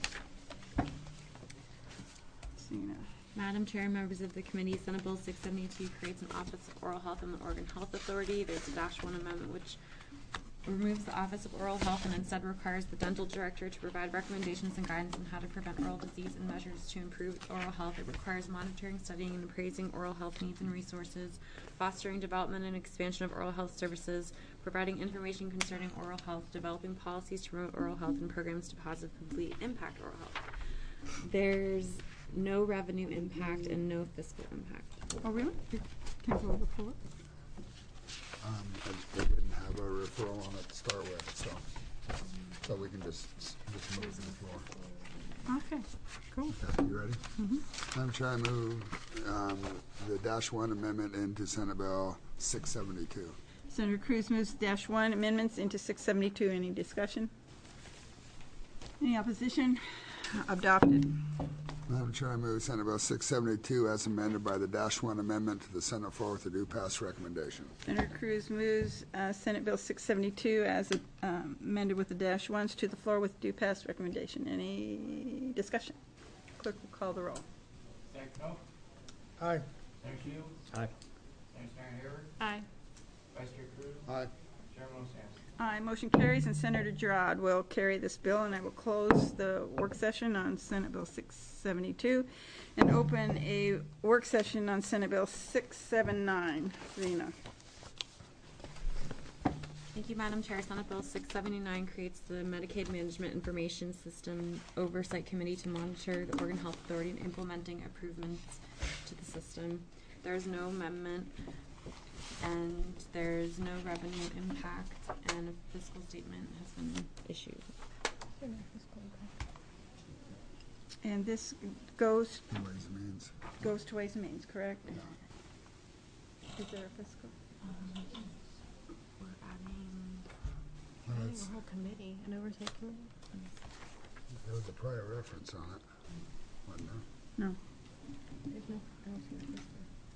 Zena. Madam Chair, members of the committee, Senate Bill six seventy-two creates an Office of Oral Health in the Oregon Health Authority. There's a dash one amendment which removes the Office of Oral Health and instead requires the dental director to provide recommendations and guidance on how to prevent oral disease and measures to improve oral health. It requires monitoring, studying, and appraising oral health needs and resources, fostering development and expansion of oral health services, providing information concerning oral health, developing policies to promote oral health, and programs to positively impact oral health. There's no revenue impact and no fiscal impact. Oh, really? Can go before? Um, they didn't have a referral on it to start with, so, so we can just, just move to the floor. Okay, cool. Okay, you ready? Mm-hmm. Madam Chair, I move um, the dash one amendment into Senate Bill six seventy-two. Senator Cruz moves dash one amendments into six seventy-two. Any discussion? Any opposition? Adopted. Madam Chair, I move Senate Bill six seventy-two as amended by the dash one amendment to the Senate floor with a due pass recommendation. Senator Cruz moves uh, Senate Bill six seventy-two as um, amended with the dash ones to the floor with due pass recommendation. Any discussion? Clerk will call the roll. Senator Knopf, Aye. Senator Shields, Aye. Senator Hayward, Aye. Vice Chair Cruz, Aye. Chairman Sampson. Aye, motion carries, and Senator Gerard will carry this bill, and I will close the work session on Senate Bill six seventy-two and open a work session on Senate Bill six seventy-nine. Rena. Thank you, Madam Chair. Senate Bill six seventy-nine creates the Medicaid Management Information System Oversight Committee to monitor the Oregon Health Authority in implementing improvements to the system. There is no amendment, and there's no revenue impact, and a fiscal statement has been issued. And this goes Ways and Means. goes to Ways and Means, correct? Yeah. Is there a fiscal? Um, we're adding, Well, Adding that's- a whole committee, an oversight committee. There was a prior reference on it, wasn't there? No. There's no, I don't see the fiscal.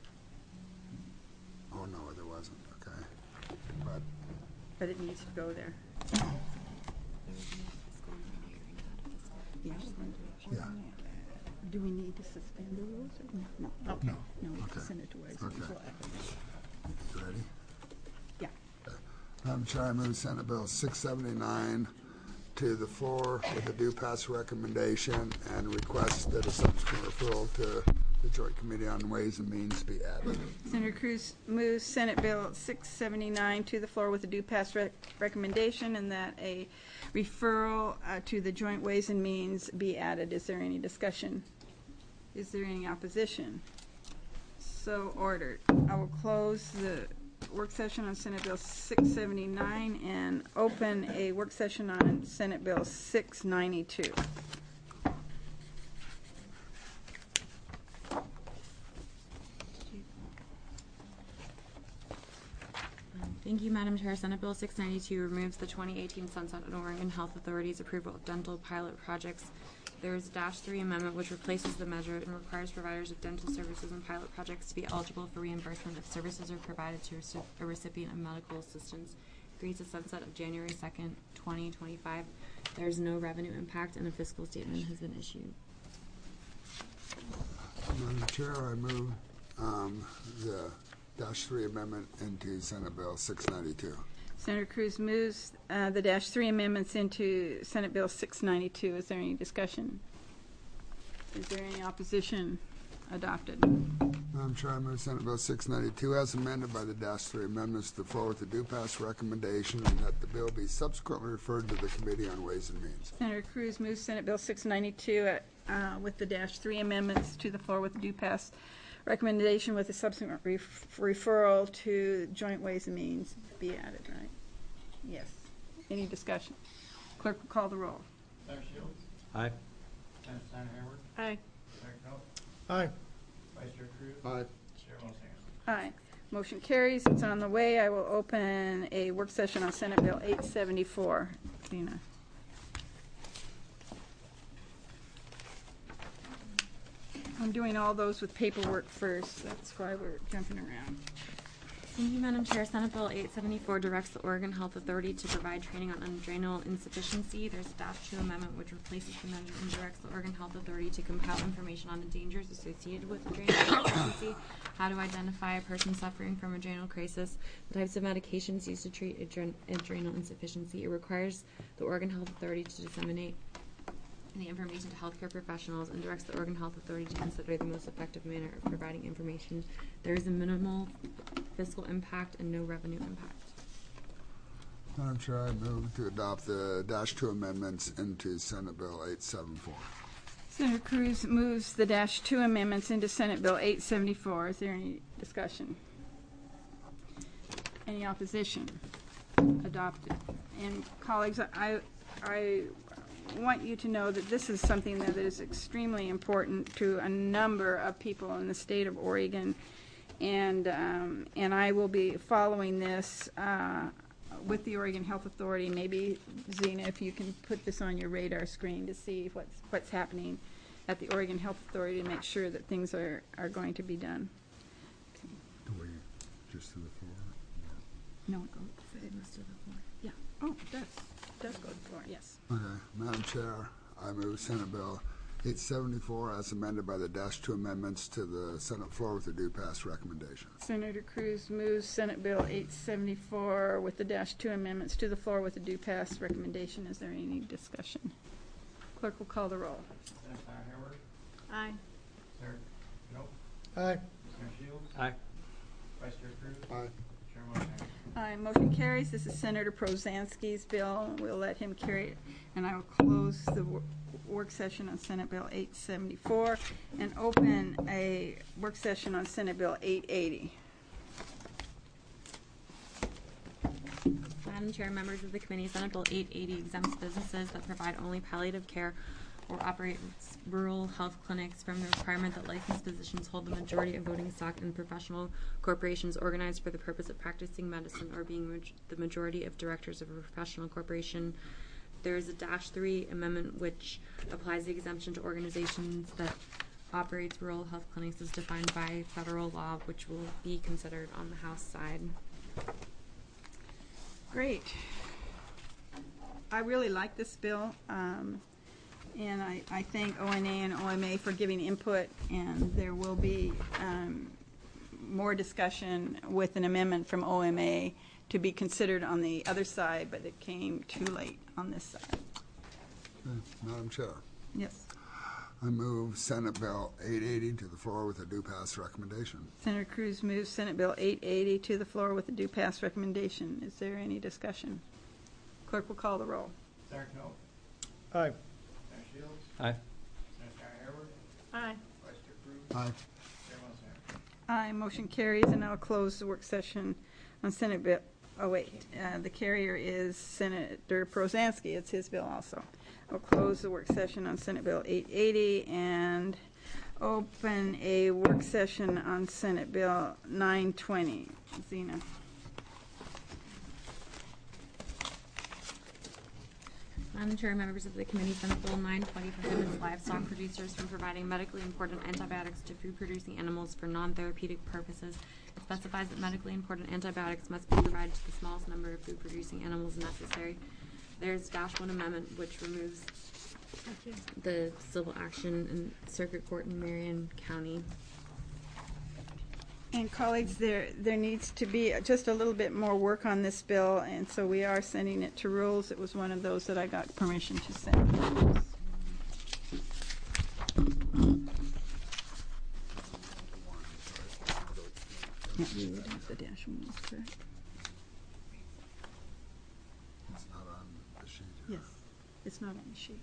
Oh, no, there wasn't, okay. But But it needs to go there. there was no fiscal monitoring, not fiscal. Yeah. Yeah. Do we need to suspend the rules? Or no. No. No. No, we Okay. can send it to Ways and Means. Okay. We'll add it. you ready? Yeah. Madam Chair, I move Senate Bill six seventy-nine to the floor with a due pass recommendation and request that a subsequent referral to the Joint Committee on Ways and Means be added. Senator Cruz moves Senate Bill six seventy-nine to the floor with a due pass rec- recommendation and that a referral uh, to the Joint Ways and Means be added. Is there any discussion? Is there any opposition? So ordered. I will close the work session on Senate Bill six seventy-nine and open a work session on Senate Bill six ninety-two. Thank you, Madam Chair. Senate Bill six ninety-two removes the twenty eighteen Sunset and Oregon Health Authority's approval of dental pilot projects. There is a dash three amendment which replaces the measure and requires providers of dental services and pilot projects to be eligible for reimbursement if services are provided to a recipient of medical assistance. Agrees a sunset of January second, twenty twenty-five. There is no revenue impact and a fiscal statement has been issued. Madam Chair, I move um, the dash three amendment into Senate Bill six ninety-two. Senator Cruz moves uh, the dash three amendments into Senate Bill six ninety-two. Is there any discussion? Is there any opposition? adopted. Madam Chair, I move Senate Bill six ninety-two as amended by the dash three amendments to the floor with the due pass recommendation, and that the bill be subsequently referred to the Committee on Ways and Means. Senator Cruz moves Senate Bill six ninety-two uh, with the dash three amendments to the floor with due pass recommendation with a subsequent ref- referral to Joint Ways and Means be added, right? Yes. Any discussion? Clerk will call the roll. Senator Shields? Aye. Senator Steiner Hayward? Aye. Senator Knopf? Aye. Vice Chair Cruz? Aye. Chair Wilson? Aye. Motion carries. It's on the way. I will open a work session on Senate Bill eight seventy-four. Zena. I'm doing all those with paperwork first. That's why we're jumping around. Thank you, Madam Chair. Senate Bill eight seventy-four directs the Oregon Health Authority to provide training on adrenal insufficiency. There's a dash two amendment which replaces the amendment and directs the Oregon Health Authority to compile information on the dangers associated with adrenal insufficiency, how to identify a person suffering from adrenal crisis, the types of medications used to treat adren- adrenal insufficiency. It requires the Oregon Health Authority to disseminate the information to healthcare professionals and directs the Oregon Health Authority to consider the most effective manner of providing information. There is a minimal fiscal impact and no revenue impact. Madam Chair, I move to adopt the dash two amendments into Senate Bill eight seventy-four. Senator Cruz moves the dash two amendments into Senate Bill eight seventy-four. Is there any discussion? Any opposition? Adopted. And colleagues, I, I want you to know that this is something that is extremely important to a number of people in the state of Oregon, and um, and I will be following this uh, with the Oregon Health Authority. Maybe Zena, if you can put this on your radar screen to see what's what's happening at the Oregon Health Authority to make sure that things are are going to be done. Do we just to the floor? No, it goes. It goes to the floor. Yeah. Oh, it does. It does go to the floor. Yes. Okay, Madam Chair, I move Senate Bill eight seventy-four as amended by the dash two amendments to the Senate floor with the due pass recommendation. Senator Cruz moves Senate Bill eight seventy-four with the dash two amendments to the floor with the due pass recommendation. Is there any discussion? Clerk will call the roll. Senator Steiner Hayward? Aye. Senator Knopf? Aye. Senator Shields? Aye. Vice Chair Cruz? Aye. Chair Wilson? Aye, motion carries. This is Senator Prozansky's bill. We'll let him carry it, and I will close the wor- work session on Senate Bill eight seventy-four and open a work session on Senate Bill eight eighty. Madam Chair, members of the committee, Senate Bill eight eighty exempts businesses that provide only palliative care or operate rural health clinics from the requirement that licensed physicians hold the majority of voting stock in professional corporations organized for the purpose of practicing medicine or being maj- the majority of directors of a professional corporation. There is a dash three amendment which applies the exemption to organizations that operates rural health clinics as defined by federal law, which will be considered on the House side. Great. I really like this bill, um, and I, I thank O N A and O M A for giving input, and there will be um, more discussion with an amendment from O M A to be considered on the other side, but it came too late on this side. Okay, Madam Chair, Yes. I move Senate Bill eight eighty to the floor with a due pass recommendation. Senator Cruz moves Senate Bill eight eighty to the floor with a due pass recommendation. Is there any discussion? Clerk will call the roll. Senator Knopf? Aye. Senator Shields? Aye. Senator Steiner Hayward? Aye. Vice Chair Cruz? Aye. Chair Wilson? Aye, motion carries, and I'll close the work session on Senate Bill, oh wait, uh, the carrier is Senator Prozansky, it's his bill also. I'll close the work session on Senate Bill eight eighty and open a work session on Senate Bill nine twenty. Zena. Madam Chair, members of the committee, Senate Bill nine twenty prohibits livestock producers from providing medically important antibiotics to food-producing animals for non-therapeutic purposes. It specifies that medically important antibiotics must be provided to the smallest number of food-producing animals necessary. There's dash one amendment which removes the civil action in circuit court in Marion County. And colleagues, there there needs to be just a little bit more work on this bill, and so we are sending it to rules. It was one of those that I got permission to send to rules. Yeah, we would have the dash one, correct? It's not on the sheet. Yes, it's not on the sheet.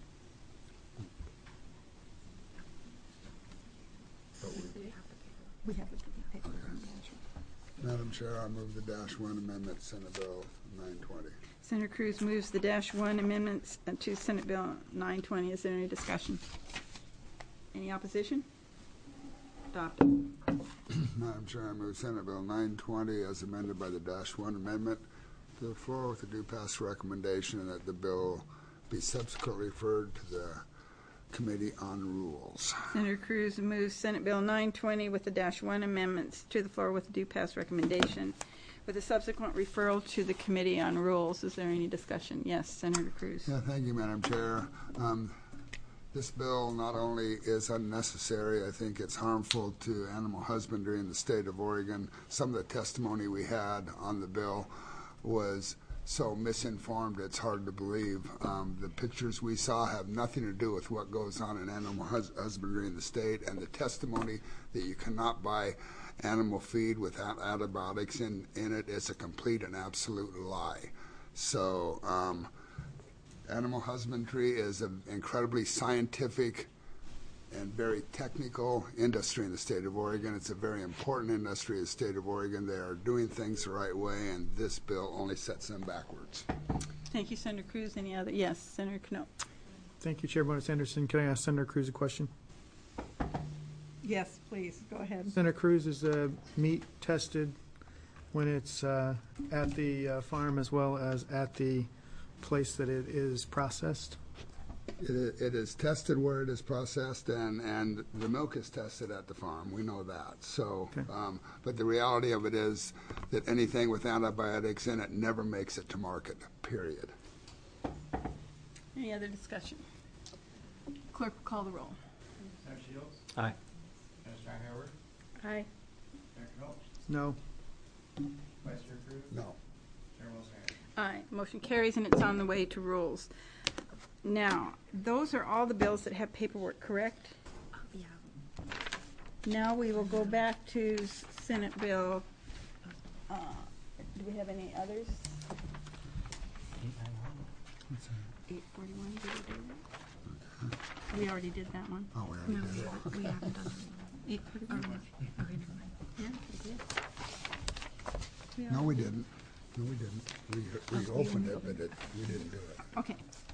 We have the paper. Madam Chair, I move the dash one amendment, Senate Bill nine twenty. Senator Cruz moves the dash one amendments uh, to Senate Bill nine twenty. Is there any discussion? Any opposition? Adopted. Madam Chair, I move Senate Bill nine twenty as amended by the dash one amendment to the floor with a due pass recommendation that the bill be subsequently referred to the Committee on Rules. Senator Cruz moves Senate Bill nine twenty with the dash one amendments to the floor with a due pass recommendation with a subsequent referral to the Committee on Rules. Is there any discussion? Yes, Senator Cruz. Yeah, thank you, Madam Chair. Um, this bill not only is unnecessary, I think it's harmful to animal husbandry in the state of Oregon. Some of the testimony we had on the bill was so misinformed it's hard to believe. Um, the pictures we saw have nothing to do with what goes on in animal hus- husbandry in the state, and the testimony that you cannot buy animal feed without antibiotics in, in it is a complete and absolute lie. So um, animal husbandry is an incredibly scientific and very technical industry in the state of Oregon. It's a very important industry in the state of Oregon. They are doing things the right way, and this bill only sets them backwards. Thank you, Senator Cruz. Any other? Yes, Senator Knopp. Thank you, Chair Bonus Anderson. Can I ask Senator Cruz a question? Yes, please, go ahead. Senator Cruz, is the meat tested when it's uh, at the uh, farm as well as at the place that it is processed? It, i- it is tested where it is processed, and, and the milk is tested at the farm. We know that. So, Okay. um, but the reality of it is that anything with antibiotics in it never makes it to market, period. Any other discussion? Clerk will call the roll. Senator Shields? Aye. Senator Star Howard? Aye. Senator Knoll? No. Vice Chair Cruz? No. Chair Wilson? Aye. Motion carries, and it's on the way to rules. Now, those are all the bills that have paperwork, correct? Yeah. Now we will go back to S- Senate Bill. uh, Do we have any others? eight forty-one, did we do that? We already did that one. Oh, we already did it. We haven't done eight forty-one? Okay, never mind. Yeah, we did. We No, already- we didn't. No, we didn't. We, we opened it, but it, we didn't do it. Okay.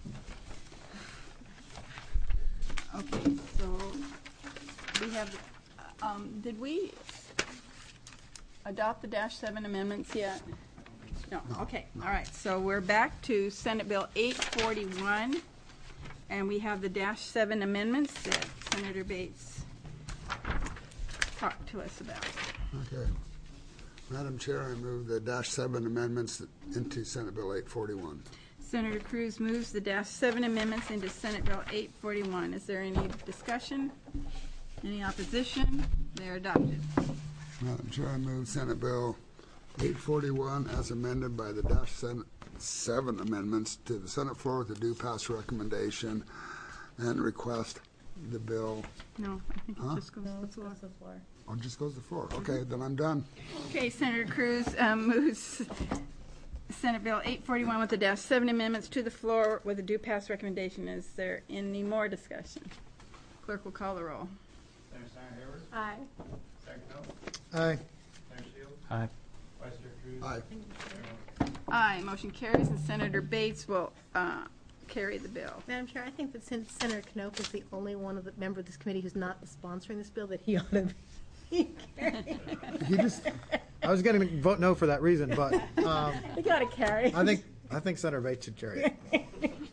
Okay, so we have, um, did we adopt the dash seven amendments yet? No, okay, all right, so we're back to Senate Bill eight forty-one, and we have the dash seven amendments that Senator Bates talked to us about. Okay. Madam Chair, I move the dash seven amendments into Senate Bill eight forty-one. Senator Cruz moves the dash seven amendments into Senate Bill eight forty-one. Is there any discussion? Any opposition? They are adopted. Madam Chair, I move Senate Bill eight forty-one as amended by the dash sen- seven amendments to the Senate floor with a due pass recommendation and request the bill. No, I think Huh? it just goes to the floor. Oh, it just goes to the floor. Okay, then I'm done. Okay, Senator Cruz um, moves Senate Bill eight forty-one with the dash seven amendments to the floor with a due pass recommendation. Is there any more discussion? Clerk will call the roll. Senator Star Howard? Aye. Senator Knoll? Aye. Senator Shields? Aye. Vice Chair Cruz? Aye. Chair Wilson? Aye, motion carries, and Senator Bates will uh, carry the bill. Madam Chair, I think that since Senator Knope is the only one of the member of this committee who's not sponsoring this bill, that he ought to be carrying. He just, I was going to vote no for that reason, but um, He got to carry. I think, I think Senator Bates should carry it.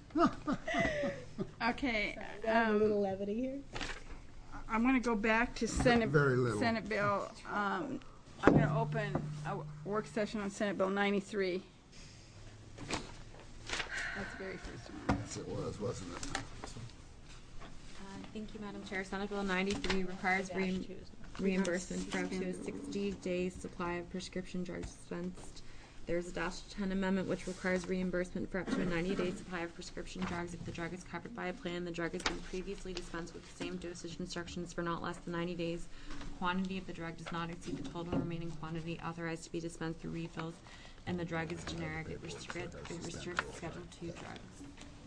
Okay, Got a um, little levity here. I'm going to go back to Senate, Very little. Senate Bill, um, I'm going to open a work session on Senate Bill ninety-three. That's the very first one. Yes, it was, wasn't it? Uh, Thank you, Madam Chair. Senate Bill ninety-three requires reim- reimbursement for up to a sixty-day supply of prescription drugs dispensed. There's a dash ten amendment which requires reimbursement for up to a ninety-day supply of prescription drugs if the drug is covered by a plan. The drug has been previously dispensed with the same dosage instructions for not less than ninety days, quantity of the drug does not exceed the total remaining quantity authorized to be dispensed through refills, and the drug is generic, it restricts, it restricts Schedule two drugs.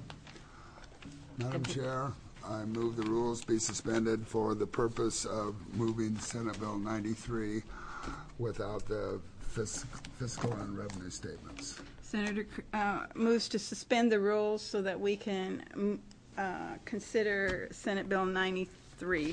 Madam Chair, I move the rules be suspended for the purpose of moving Senate Bill ninety-three without the fis- fiscal and revenue statements. Senator Cr- uh, moves to suspend the rules so that we can mm, uh, consider Senate Bill ninety-three.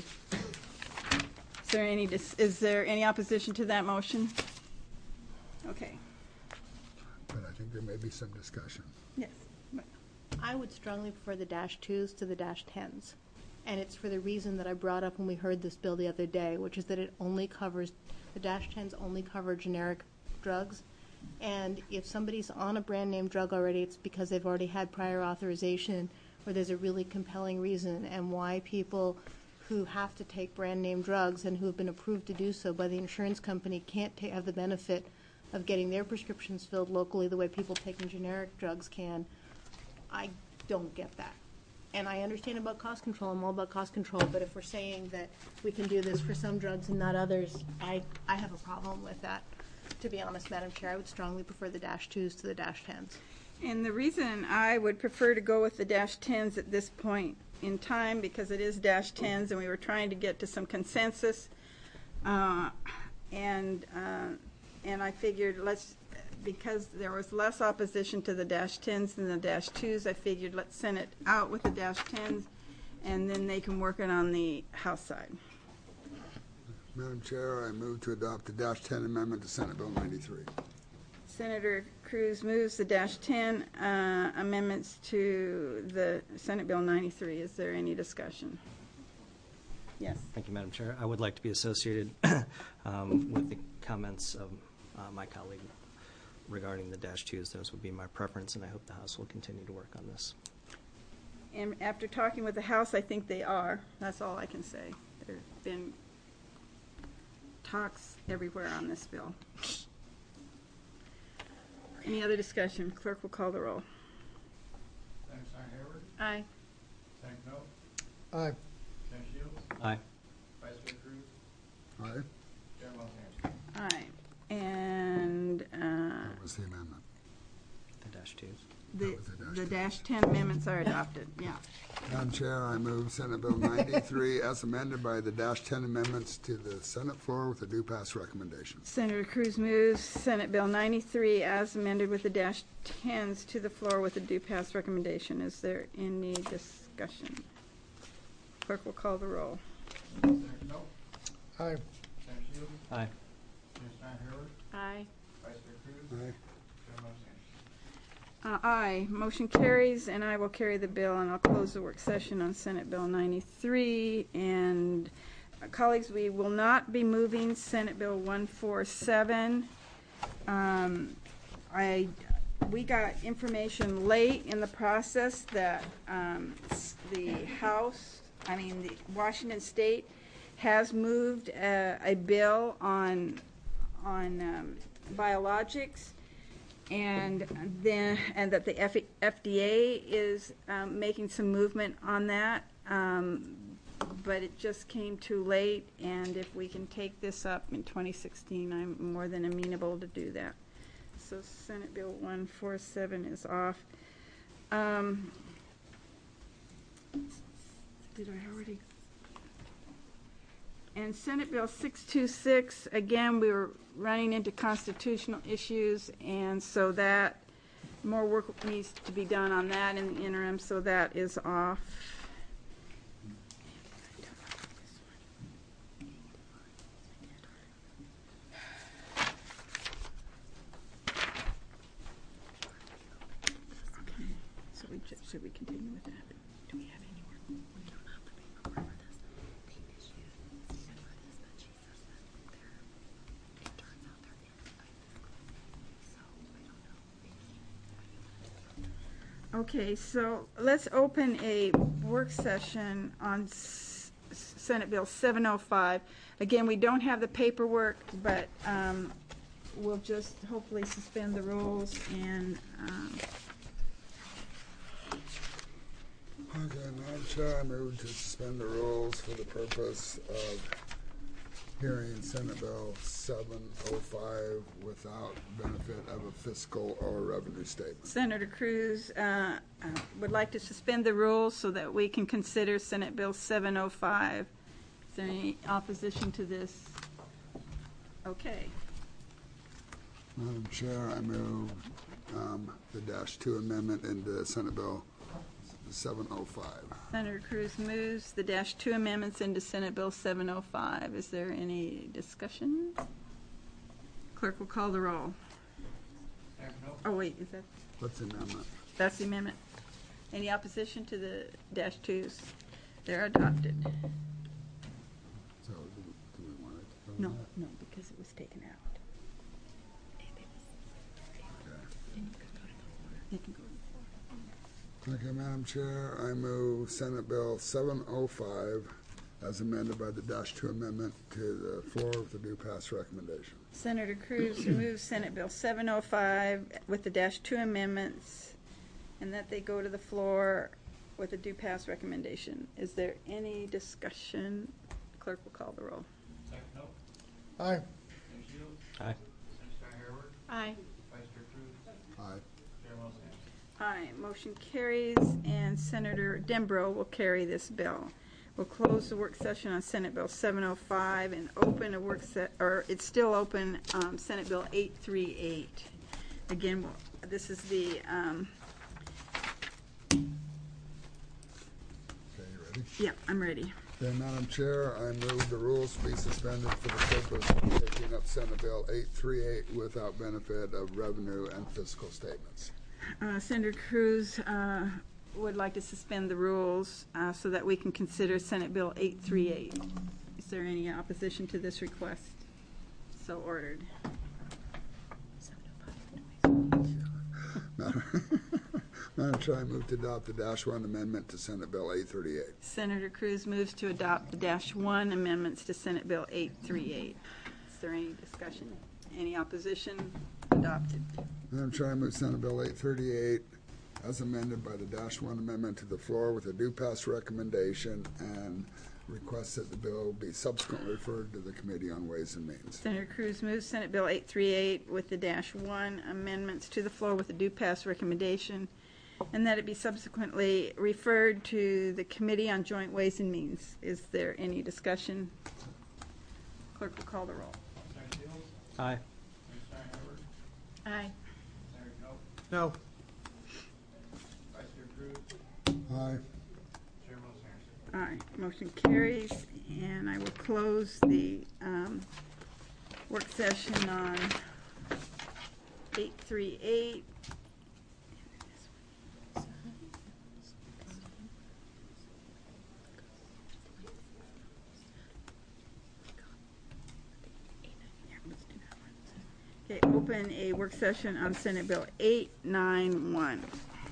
Is there any dis- is there any opposition to that motion? Okay. But I think there may be some discussion. Yes. But I would strongly prefer the dash twos to the dash tens. And it's for the reason that I brought up when we heard this bill the other day, which is that it only covers, the dash tens only cover generic drugs. And if somebody's on a brand name drug already, it's because they've already had prior authorization, or there's a really compelling reason, and why people who have to take brand name drugs and who have been approved to do so by the insurance company can't ta- have the benefit of getting their prescriptions filled locally the way people taking generic drugs can. I don't get that. And I understand about cost control, I'm all about cost control, but if we're saying that we can do this for some drugs and not others, I, I have a problem with that. To be honest, Madam Chair, I would strongly prefer the dash twos to the dash tens. And the reason I would prefer to go with the dash tens at this point in time, because it is dash tens and we were trying to get to some consensus, uh, and uh, and I figured let's, because there was less opposition to the dash tens than the dash twos, I figured let's send it out with the dash tens, and then they can work it on the House side. Madam Chair, I move to adopt the dash ten amendment to Senate Bill ninety-three. Senator Cruz moves the dash ten uh, amendments to the Senate Bill ninety-three. Is there any discussion? Yes. Thank you, Madam Chair. I would like to be associated um, with the comments of uh, my colleague regarding the dash twos. Those would be my preference, and I hope the House will continue to work on this. And after talking with the House, I think they are. That's all I can say. There have been talks everywhere on this bill. Any other discussion? Clerk will call the roll. Senator Stein Hayward, Aye. Senator Knopf, Aye. Senator Shields, Aye. Vice Chair Cruz, Aye. Chair Montana. Aye. And uh, That was the amendment. The dash twos. the, That was the dash the two. dash ten amendments are adopted. Yeah. Madam Chair, I move Senate Bill ninety-three as amended by the dash ten amendments to the Senate floor with a due pass recommendation. Senator Cruz moves Senate Bill ninety-three as amended with the dash tens to the floor with a due pass recommendation. Is there any discussion? Clerk will call the roll. Senator Knopf, Aye. Senator Shields, Aye. Senator Stein Hayward, Aye. Vice Chair Cruz, Aye. Chair Montana. Uh, aye. Motion carries, and I will carry the bill, and I'll close the work session on Senate Bill ninety-three. And uh, colleagues, we will not be moving Senate Bill one forty-seven. Um, I, we got information late in the process that um, s- the House, I mean, the Washington State has moved a, a bill on on um, biologics. And then, and that the F- FDA is um, making some movement on that, um, but it just came too late. And if we can take this up in twenty sixteen, I'm more than amenable to do that. So Senate Bill one forty-seven is off. Um, did I already? And Senate Bill six twenty-six, again, we were running into constitutional issues, and so that, more work needs to be done on that in the interim, so that is off. Okay, so we, ju- should we continue with that? Do we have any work? We don't have the paperwork for this. Okay, so let's open a work session on S- Senate Bill seven oh five. Again, we don't have the paperwork, but um, we'll just hopefully suspend the rules and um, Okay, Madam Chair, I move to suspend the rules for the purpose of hearing Senate Bill seven oh five without benefit of a fiscal or revenue statement. Senator Cruz uh, uh, would like to suspend the rules so that we can consider Senate Bill seven oh five. Is there any opposition to this? Okay. Madam Chair, I move um, the dash two amendment into Senate Bill seven oh five. Senator Cruz moves the dash two amendments into Senate Bill seven oh five. Is there any discussion? Clerk will call the roll. Oh, wait, is that, What's the amendment? that's the amendment? Any opposition to the dash twos? They're adopted. So, do do we want it to go No, in that? no, because it was taken out. Okay. It can go. Okay, Madam Chair, I move Senate Bill seven oh five as amended by the dash two amendment to the floor with the due pass recommendation. Senator Cruz moves Senate Bill seven oh five with the dash two amendments, and that they go to the floor with a due pass recommendation. Is there any discussion? Clerk will call the roll. Second, no. Aye. Ken Shields. Aye. Senator Hayward. Aye. Vice Chair Cruz. Aye. Chair Wilson. Aye, motion carries, and Senator Dembro will carry this bill. We'll close the work session on Senate Bill seven oh five and open a work set, or it's still open, um, Senate Bill eight thirty-eight. Again, we'll- this is the, um, Okay, you ready? yeah, I'm ready. Okay, Madam Chair, I move the rules be suspended for the purpose of taking up Senate Bill eight thirty-eight without benefit of revenue and fiscal statements. Uh, Senator Cruz uh, would like to suspend the rules uh, so that we can consider Senate Bill eight thirty-eight. Is there any opposition to this request? So ordered. Madam Chair, I move to adopt the dash one amendment to Senate Bill eight thirty-eight. Senator Cruz moves to adopt the dash one amendments to Senate Bill eight thirty-eight. Is there any discussion? Any opposition? Adopted. Madam Chair, I move Senate Bill eight thirty-eight as amended by the dash one amendment to the floor with a due pass recommendation and request that the bill be subsequently referred to the Committee on Ways and Means. Senator Cruz moves Senate Bill eight thirty-eight with the dash one amendments to the floor with a due pass recommendation, and that it be subsequently referred to the Committee on Joint Ways and Means. Is there any discussion? Clerk will call the roll. Ken Shields. Aye. Senator Hayward. Aye. Senator No. No. Vice Chair Cruz. Aye. Chair Wilson. Aye, motion carries, and I will close the um, work session on eight thirty-eight. Okay, open a work session on Senate Bill eight ninety-one.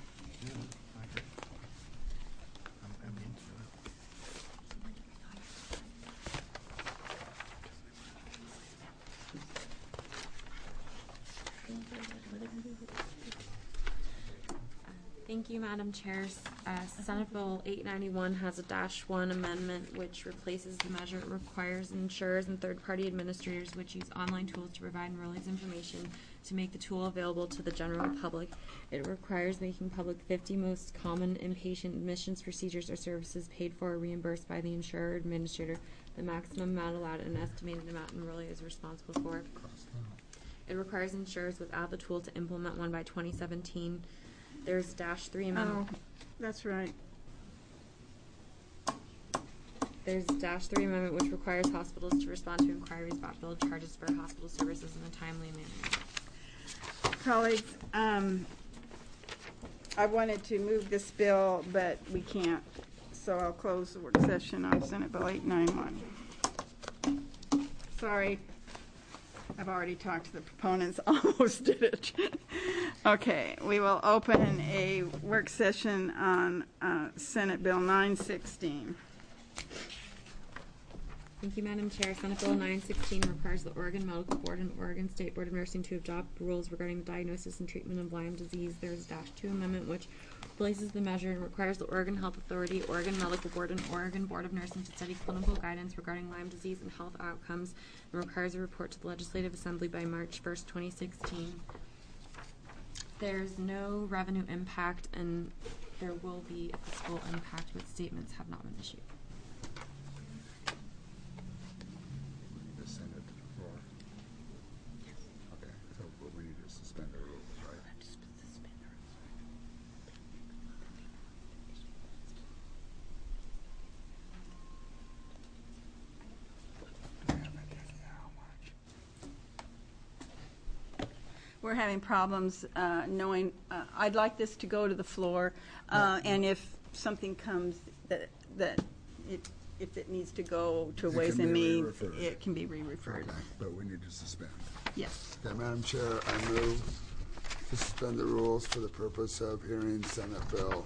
Thank you, Madam Chair. Uh, Senate Bill eight ninety-one has a dash one amendment which replaces the measure. It requires insurers and third-party administrators which use online tools to provide enrollees information to make the tool available to the general public. It requires making public fifty most common inpatient admissions procedures or services paid for or reimbursed by the insurer or administrator. The maximum amount allowed and estimated amount enrollee is responsible for. It requires insurers without the tool to implement one by twenty seventeen. There's dash three amendment. Oh, that's right. There's dash three amendment which requires hospitals to respond to inquiries about billed charges for hospital services in a timely manner. Colleagues, um, I wanted to move this bill, but we can't, so I'll close the work session on Senate Bill eight ninety-one. Sorry, I've already talked to the proponents, almost did it. Okay, we will open a work session on uh, Senate Bill nine sixteen. Thank you, Madam Chair. Senate Bill nine sixteen requires the Oregon Medical Board and Oregon State Board of Nursing to adopt rules regarding the diagnosis and treatment of Lyme disease. There's a dash two amendment which displaces the measure and requires the Oregon Health Authority, Oregon Medical Board, and Oregon Board of Nursing to study clinical guidance regarding Lyme disease and health outcomes, and requires a report to the Legislative Assembly by March first, twenty sixteen. There's no revenue impact, and there will be a fiscal impact, but statements have not been issued. Just send it to the floor. Okay, so but we need to suspend the rules, right? We're having problems uh, knowing, uh, I'd like this to go to the floor, uh, and if something comes that, that it, if it needs to go to It Ways can and be Means, re-referred. it can be re-referred. Okay, but we need to suspend. Yes. Okay, Madam Chair, I move to suspend the rules for the purpose of hearing Senate Bill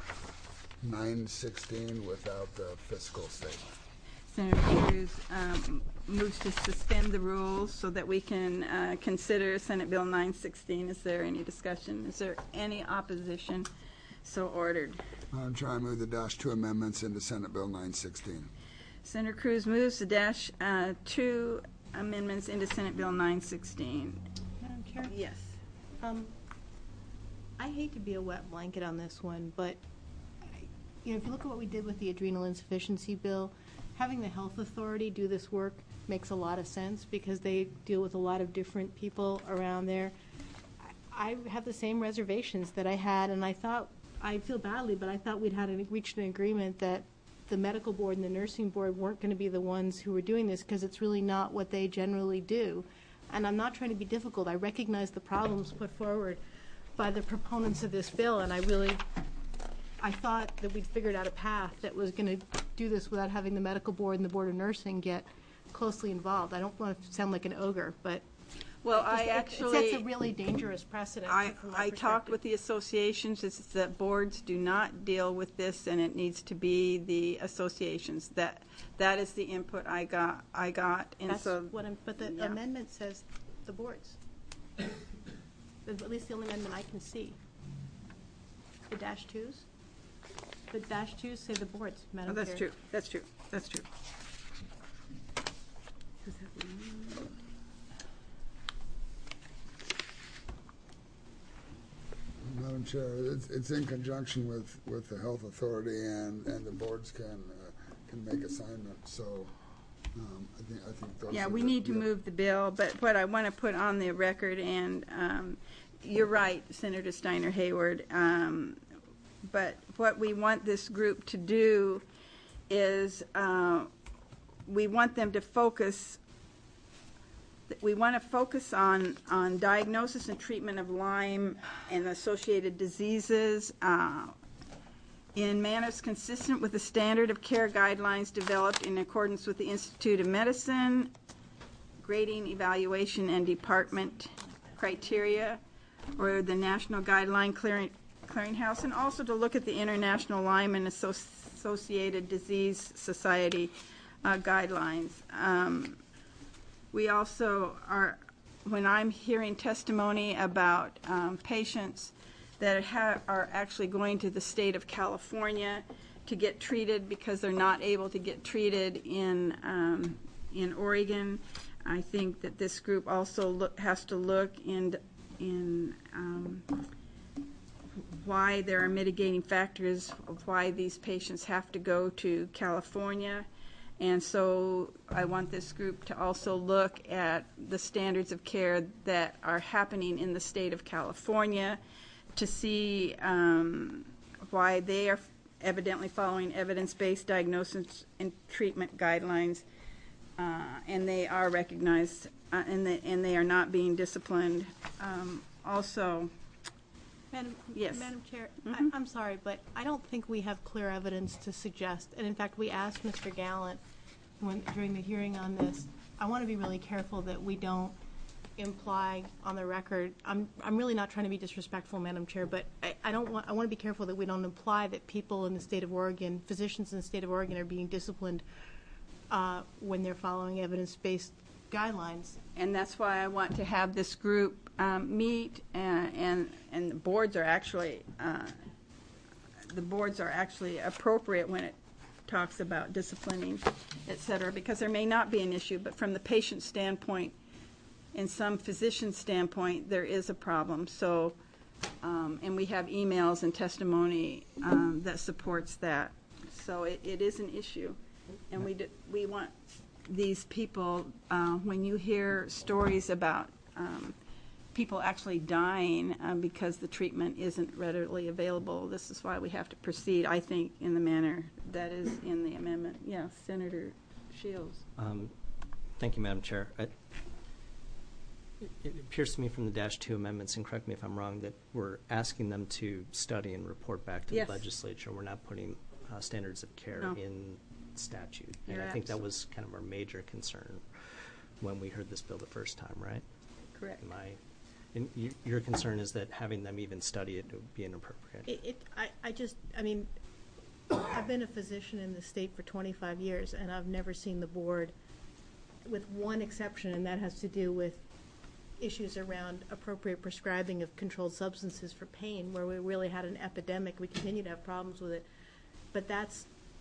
nine sixteen without the fiscal statement. Senator Cruz um, moves to suspend the rules so that we can uh, consider Senate Bill nine sixteen. Is there any discussion? Is there any opposition? So ordered. Madam Chair, I move the dash two amendments into Senate Bill nine sixteen. Senator Cruz moves the dash uh, two amendments into Senate Bill nine sixteen. Madam Chair? Yes. Um, I hate to be a wet blanket on this one, but, I- you know, if you look at what we did with the adrenal insufficiency bill, having the health authority do this work makes a lot of sense because they deal with a lot of different people around there. I I have the same reservations that I had, and I thought, I feel badly, but I thought we'd had an, reached an agreement that the medical board and the nursing board weren't going to be the ones who were doing this because it's really not what they generally do. And I'm not trying to be difficult. I recognize the problems put forward by the proponents of this bill, and I really, I thought that we'd figured out a path that was going to do this without having the medical board and the board of nursing get closely involved. I don't want to sound like an ogre, but Well, it I just- it- actually. it sets a really dangerous precedent I, from my I talked perspective. with the associations, it's that boards do not deal with this, and it needs to be the associations. That, that is the input I got, I got, and That's so. what I'm, but the yeah. amendment says the boards. At least the only amendment I can see. The dash twos? The dash twos say the boards, Oh, Madam that's Chair. true, that's true, that's true. Madam Chair, it's, it's in conjunction with, with the health authority and, and the boards can, uh, can make assignments, so, um, I think, I think those are. Yeah, we the- need to yeah. move the bill, but what I want to put on the record, and um, you're right, Senator Steiner Hayward, um, but what we want this group to do is uh, we want them to focus, we want to focus on, on diagnosis and treatment of Lyme and associated diseases uh, in manners consistent with the standard of care guidelines developed in accordance with the Institute of Medicine, grading, evaluation, and department criteria, or the National Guideline Clearing, Clearinghouse, and also to look at the International Lyme and Associ- Associated Disease Society uh, guidelines. Um, we also are, when I'm hearing testimony about um, patients that ha- are actually going to the state of California to get treated because they're not able to get treated in um, in Oregon, I think that this group also look, has to look in in um, why there are mitigating factors of why these patients have to go to California. And so I want this group to also look at the standards of care that are happening in the state of California to see um, why they are evidently following evidence-based diagnosis and treatment guidelines, uh, and they are recognized, uh, and, they, and they are not being disciplined. Um, also, Madam, Yes. Madam Chair, Mhm. I, I'm sorry, but I don't think we have clear evidence to suggest, and in fact, we asked Mister Gallant when, during the hearing on this, I want to be really careful that we don't imply on the record, I'm, I'm really not trying to be disrespectful, Madam Chair, but I, I don't want, I want to be careful that we don't imply that people in the state of Oregon, physicians in the state of Oregon are being disciplined uh, when they're following evidence-based guidelines. and that's why I want to have this group um, meet, and, and and the boards are actually uh, the boards are actually appropriate when it talks about disciplining, et cetera, because there may not be an issue, but from the patient standpoint, in some physician standpoint, there is a problem. So, um, and we have emails and testimony um, that supports that. So it, it is an issue, and we do, we want these people. Uh, when you hear stories about um, people actually dying uh, because the treatment isn't readily available, this is why we have to proceed, I think, in the manner that is in the amendment. Yeah, Senator Shields. Um, thank you, Madam Chair. I, it, it appears to me from the dash two amendments, and correct me if I'm wrong, that we're asking them to study and report back to Yes. the legislature. We're not putting uh, standards of care No. in statute. You're and I think that absolute- was kind of our major concern when we heard this bill the first time, right? Correct. Am I, and you, your concern is that having them even study it would be inappropriate? It, it, I, I just, I mean, I've been a physician in the state for twenty-five years, and I've never seen the board, with one exception, and that has to do with issues around appropriate prescribing of controlled substances for pain, where we really had an epidemic. We continue to have problems with it. But that's,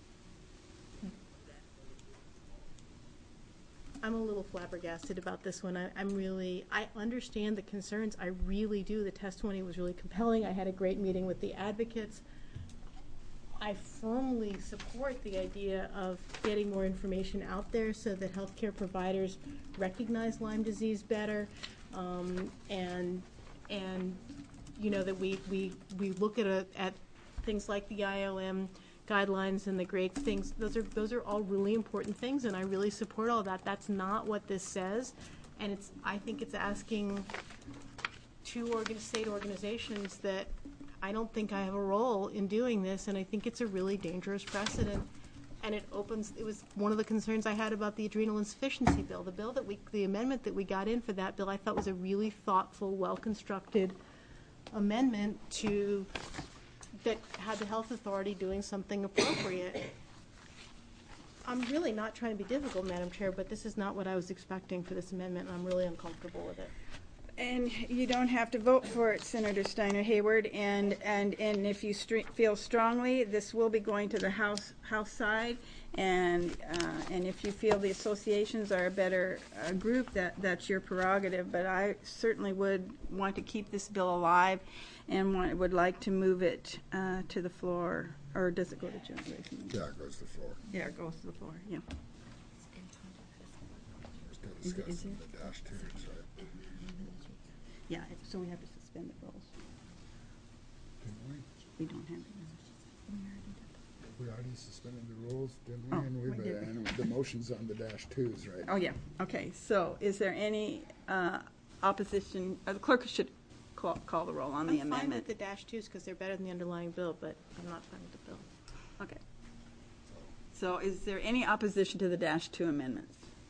I'm a little flabbergasted about this one. I, I'm really, I understand the concerns. I really do. The testimony was really compelling. I had a great meeting with the advocates. I firmly support the idea of getting more information out there so that healthcare providers recognize Lyme disease better, um, and and you know that we we we look at a, at things like the I O M guidelines and the great things. Those are those are all really important things, and I really support all that. That's not what this says, and it's I think it's asking two organ state organizations that I don't think I have a role in doing this, and I think it's a really dangerous precedent. And it opens. It was one of the concerns I had about the adrenal insufficiency bill. The bill that we, the amendment that we got in for that bill, I thought was a really thoughtful, well-constructed amendment to that had the health authority doing something appropriate. I'm really not trying to be difficult, Madam Chair, but this is not what I was expecting for this amendment, and I'm really uncomfortable with it. And you don't have to vote for it, Senator Steiner Hayward. And and and if you str- feel strongly, this will be going to the House House side. And uh, and if you feel the associations are a better uh, group, that that's your prerogative. But I certainly would want to keep this bill alive, and want, would like to move it uh, to the floor. Or does it go to general recommendation? Yeah, it goes to the floor. Yeah, it goes to the floor. Yeah. We're still Is it- is discussing it? the dash twos, right? Yeah. So we have to suspend the rules. Didn't we? We don't have it. We already suspended the rules, didn't Oh, we? And we've we did. been, and the motion's on the dash twos, right? Oh, yeah, okay, so is there any uh, opposition, uh, the clerk should call, call the roll on the I'm fine with amendment. the dash twos because they're better than the underlying bill, but I'm not fine with the bill. Okay. So is there any opposition to the dash two amendments?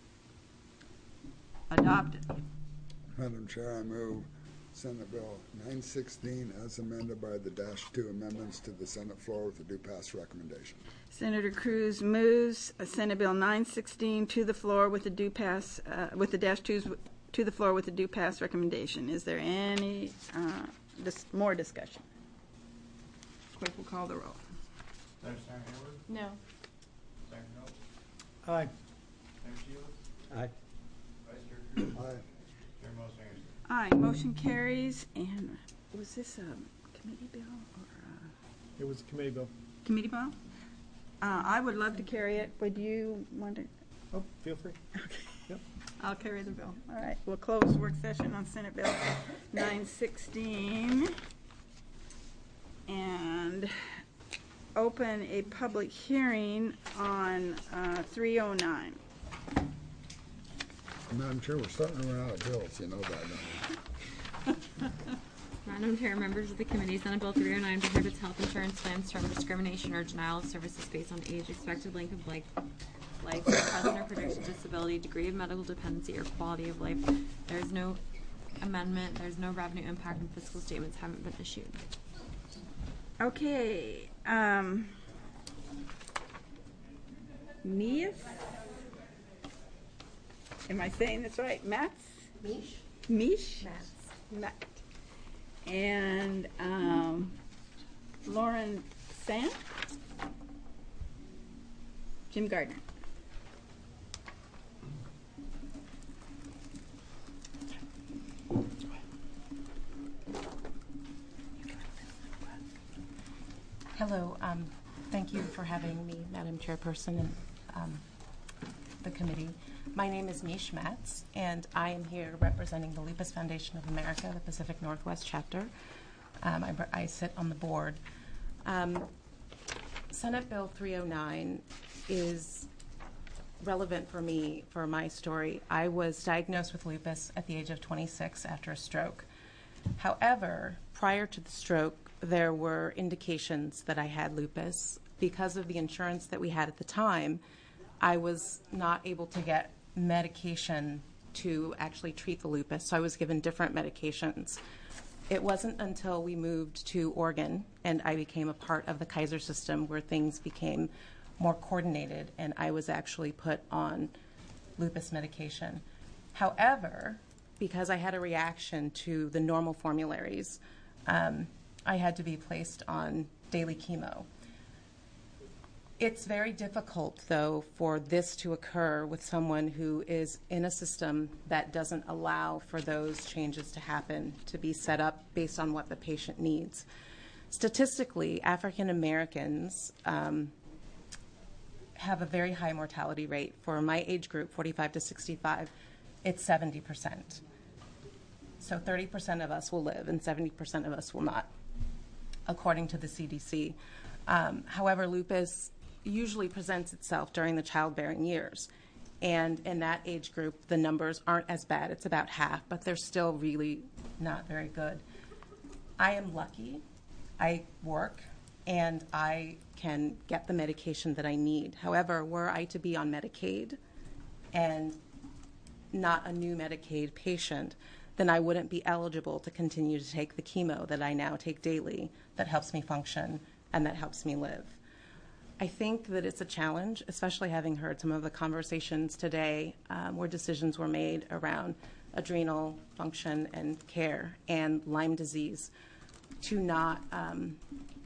Adopted. Madam Chair, I move Senate Bill nine sixteen as amended by the dash two amendments to the Senate floor with a due pass recommendation. Senator Cruz moves uh, Senate Bill nine sixteen to the floor with the due pass, uh, with the dash twos w- to the floor with the due pass recommendation. Is there any uh, dis- more discussion? Clerk will call the roll. Senator Steiner Hayward, No. Senator Knopf, Aye. Senator Shields, Aye. Vice Chair Cruz, Aye. Chair Moss Anderson. Aye, motion carries. And was this a committee bill or a It was a committee bill. committee bill? Uh, I would love to carry it. Would you want to? Oh, feel free. Yep. I'll carry the bill. All right, we'll close work session on Senate Bill nine sixteen and open a public hearing on uh, three oh nine. Madam Chair, we're starting to run out of bills, you know that, don't you? Madam Chair, members of the committee, Senate Bill three oh nine prohibits health insurance plans from discrimination or denial of services based on age, expected length of life, life, present or predicted disability, degree of medical dependency, or quality of life. There is no amendment, there's no revenue impact, and fiscal statements haven't been issued. Okay, um, Mias? Am I saying this right? Mats? Mish? Mish? Matt. And um, Lauren Sam? Jim Gardner. Hello. Um, thank you for having me, Madam Chairperson, and um, the committee. My name is Mish Matz, and I am here representing the Lupus Foundation of America, the Pacific Northwest chapter. Um, I, I sit on the board. Um, Senate Bill three oh nine is relevant for me, for my story. I was diagnosed with lupus at the age of twenty-six after a stroke. However, prior to the stroke, there were indications that I had lupus. Because of the insurance that we had at the time, I was not able to get medication to actually treat the lupus, so I was given different medications. It wasn't until we moved to Oregon and I became a part of the Kaiser system where things became more coordinated and I was actually put on lupus medication. However, because I had a reaction to the normal formularies, um, I had to be placed on daily chemo. It's very difficult, though, for this to occur with someone who is in a system that doesn't allow for those changes to happen, to be set up based on what the patient needs. Statistically, African Americans um, have a very high mortality rate. For my age group, forty-five to sixty-five, it's seventy percent. So thirty percent of us will live and seventy percent of us will not, according to the C D C. Um, however, lupus usually presents itself during the childbearing years. And in that age group, the numbers aren't as bad. It's about half, but they're still really not very good. I am lucky. I work, and I can get the medication that I need. However, were I to be on Medicaid and not a new Medicaid patient, then I wouldn't be eligible to continue to take the chemo that I now take daily that helps me function and that helps me live. I think that it's a challenge, especially having heard some of the conversations today um, where decisions were made around adrenal function and care and Lyme disease, to not um,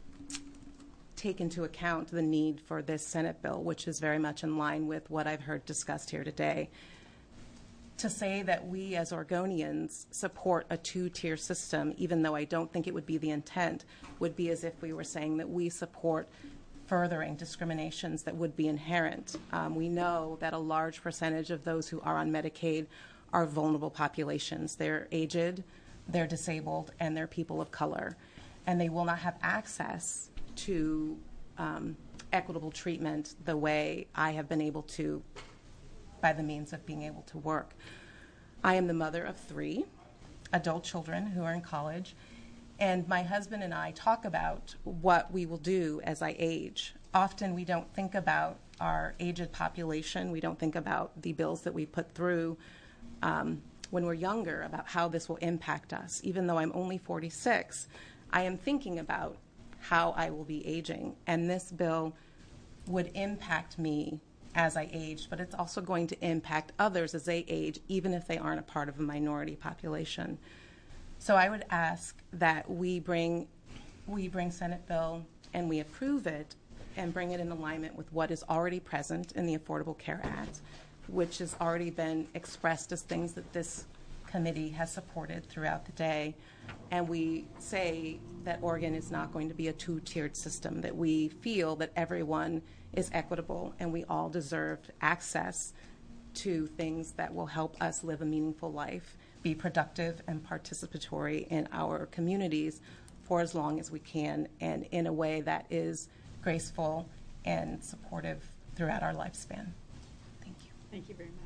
take into account the need for this Senate bill, which is very much in line with what I've heard discussed here today. To say that we as Oregonians support a two-tier system, even though I don't think it would be the intent, would be as if we were saying that we support furthering discriminations that would be inherent. Um, we know that a large percentage of those who are on Medicaid are vulnerable populations. They're aged, they're disabled, and they're people of color. And they will not have access to um, equitable treatment the way I have been able to by the means of being able to work. I am the mother of three adult children who are in college, and my husband and I talk about what we will do as I age. Often we don't think about our aged population. We don't think about the bills that we put through um, when we're younger, about how this will impact us. Even though I'm only forty-six, I am thinking about how I will be aging, and this bill would impact me as I age, but it's also going to impact others as they age, even if they aren't a part of a minority population. So I would ask that we bring, we bring Senate bill and we approve it and bring it in alignment with what is already present in the Affordable Care Act, which has already been expressed as things that this committee has supported throughout the day. And we say that Oregon is not going to be a two-tiered system, that we feel that everyone is equitable and we all deserve access to things that will help us live a meaningful life, be productive and participatory in our communities for as long as we can, and in a way that is graceful and supportive throughout our lifespan. Thank you. Thank you very much.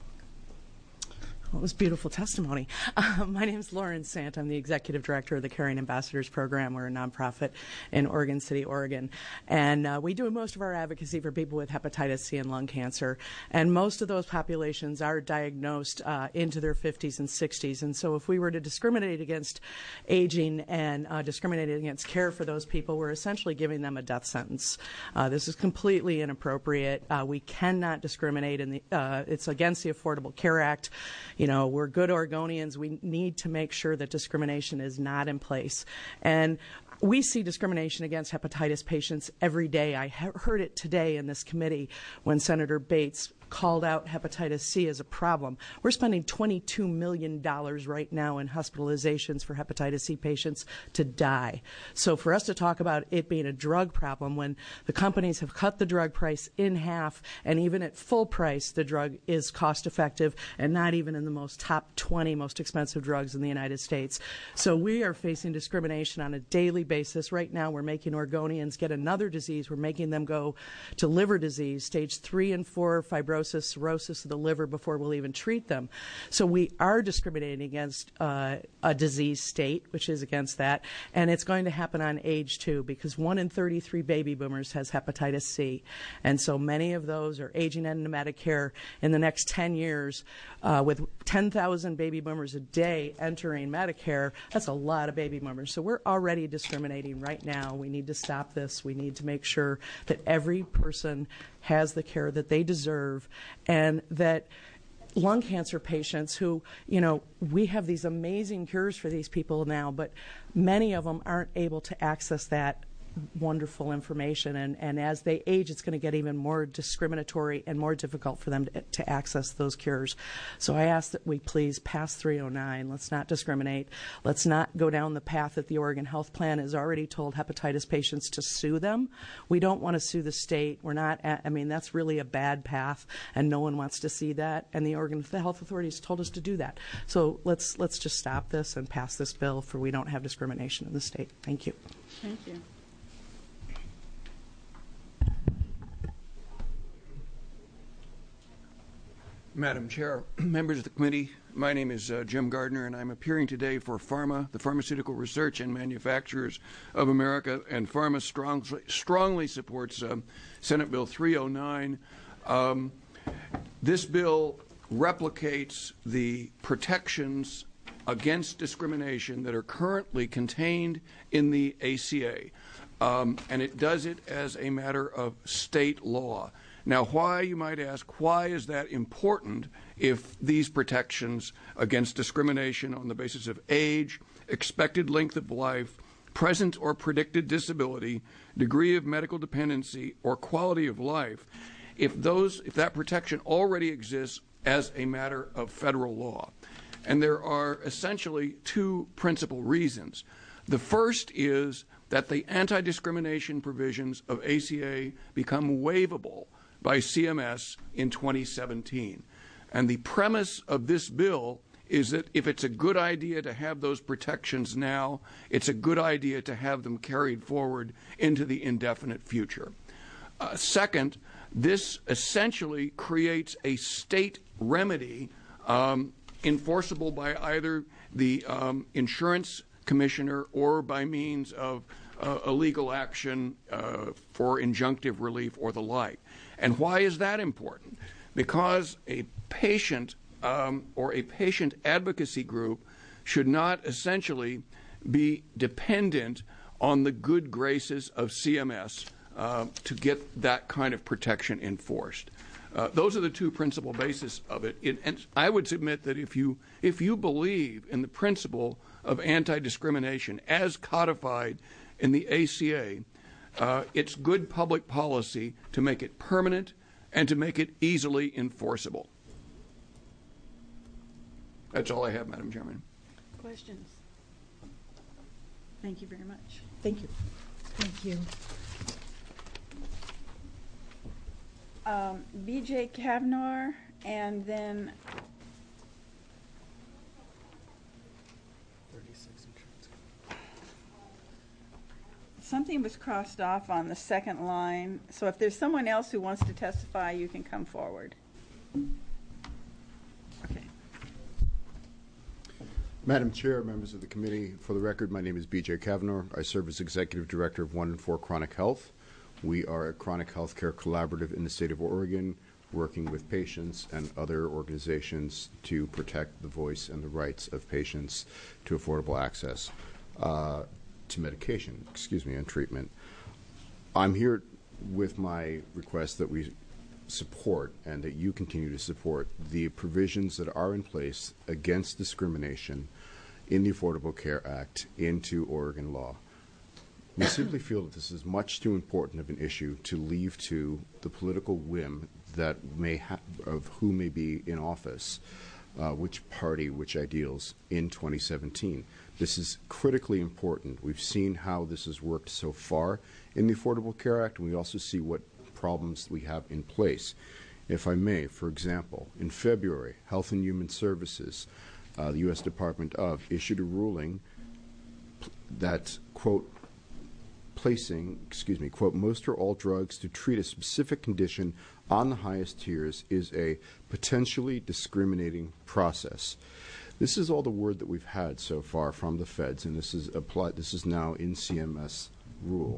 Well, it was beautiful testimony. Uh, my name is Lauren Sant. I'm the Executive Director of the Caring Ambassadors Program. We're a nonprofit in Oregon City, Oregon. And uh, we do most of our advocacy for people with hepatitis C and lung cancer. And most of those populations are diagnosed uh, into their fifties and sixties. And so if we were to discriminate against aging and uh, discriminate against care for those people, we're essentially giving them a death sentence. Uh, this is completely inappropriate. Uh, we cannot discriminate. In the, uh, it's against the Affordable Care Act. You know, we're good Oregonians. We need to make sure that discrimination is not in place. And we see discrimination against hepatitis patients every day. I he- heard it today in this committee when Senator Bates called out hepatitis C as a problem. We're spending twenty-two million dollars right now in hospitalizations for hepatitis C patients to die. So for us to talk about it being a drug problem when the companies have cut the drug price in half, and even at full price, the drug is cost effective and not even in the most top twenty most expensive drugs in the United States. So we are facing discrimination on a daily basis. Right now we're making Oregonians get another disease. We're making them go to liver disease, stage three and four fibrosis, cirrhosis of the liver before we'll even treat them. So we are discriminating against uh, a disease state, which is against that, and it's going to happen on age too, because one in thirty-three baby boomers has hepatitis C, and so many of those are aging into Medicare in the next ten years. Uh, with ten thousand baby boomers a day entering Medicare, that's a lot of baby boomers. So we're already discriminating right now. We need to stop this. We need to make sure that every person has the care that they deserve, and that lung cancer patients who, you know, we have these amazing cures for these people now, but many of them aren't able to access that wonderful information, and, and as they age, it's going to get even more discriminatory and more difficult for them to, to access those cures. So I ask that we please pass three oh nine. Let's not discriminate. Let's not go down the path that the Oregon Health Plan has already told hepatitis patients to sue them. We don't want to sue the state. We're not, I mean, that's really a bad path, and no one wants to see that, and the Oregon Health Authority has told us to do that. So let's, let's just stop this and pass this bill, for we don't have discrimination in the state. Thank you. Thank you. Madam Chair, members of the committee, my name is uh, Jim Gardner, and I'm appearing today for PhRMA, the Pharmaceutical Research and Manufacturers of America, and PhRMA strongly, strongly supports um, Senate Bill three oh nine. Um, this bill replicates the protections against discrimination that are currently contained in the A C A, um, and it does it as a matter of state law. Now, why, you might ask, why is that important if these protections against discrimination on the basis of age, expected length of life, present or predicted disability, degree of medical dependency, or quality of life, if those, if that protection already exists as a matter of federal law? And there are essentially two principal reasons. The first is that the anti-discrimination provisions of A C A become waivable by C M S in twenty seventeen. And the premise of this bill is that if it's a good idea to have those protections now, it's a good idea to have them carried forward into the indefinite future. Uh, second, this essentially creates a state remedy um, enforceable by either the um, insurance commissioner or by means of uh, a legal action uh, for injunctive relief or the like. And why is that important? Because a patient um, or a patient advocacy group should not essentially be dependent on the good graces of C M S uh, to get that kind of protection enforced. Uh, those are the two principal bases of it. it. And I would submit that if you if you believe in the principle of anti-discrimination as codified in the A C A, uh, it's good public policy to make it permanent and to make it easily enforceable. That's all I have, Madam Chairman. Questions? Thank you very much. Thank you. Thank you. Um, B J Kavner, and then something was crossed off on the second line. So if there's someone else who wants to testify, you can come forward. Okay. Madam Chair, members of the committee, for the record, my name is B J Kavner. I serve as Executive Director of one in four Chronic Health. We are a chronic health care collaborative in the state of Oregon, working with patients and other organizations to protect the voice and the rights of patients to affordable access uh, to medication, excuse me, and treatment. I'm here with my request that we support and that you continue to support the provisions that are in place against discrimination in the Affordable Care Act into Oregon law. We simply feel that this is much too important of an issue to leave to the political whim that may ha- of who may be in office, uh, which party, which ideals in twenty seventeen. This is critically important. We've seen how this has worked so far in the Affordable Care Act, and we also see what problems we have in place. If I may, for example, in February, Health and Human Services, uh, the U S Department of, issued a ruling p- that, quote, placing, excuse me, quote, most or all drugs to treat a specific condition on the highest tiers is a potentially discriminating process. This is all the word that we've had so far from the feds, and this is applied. This is now in C M S rule.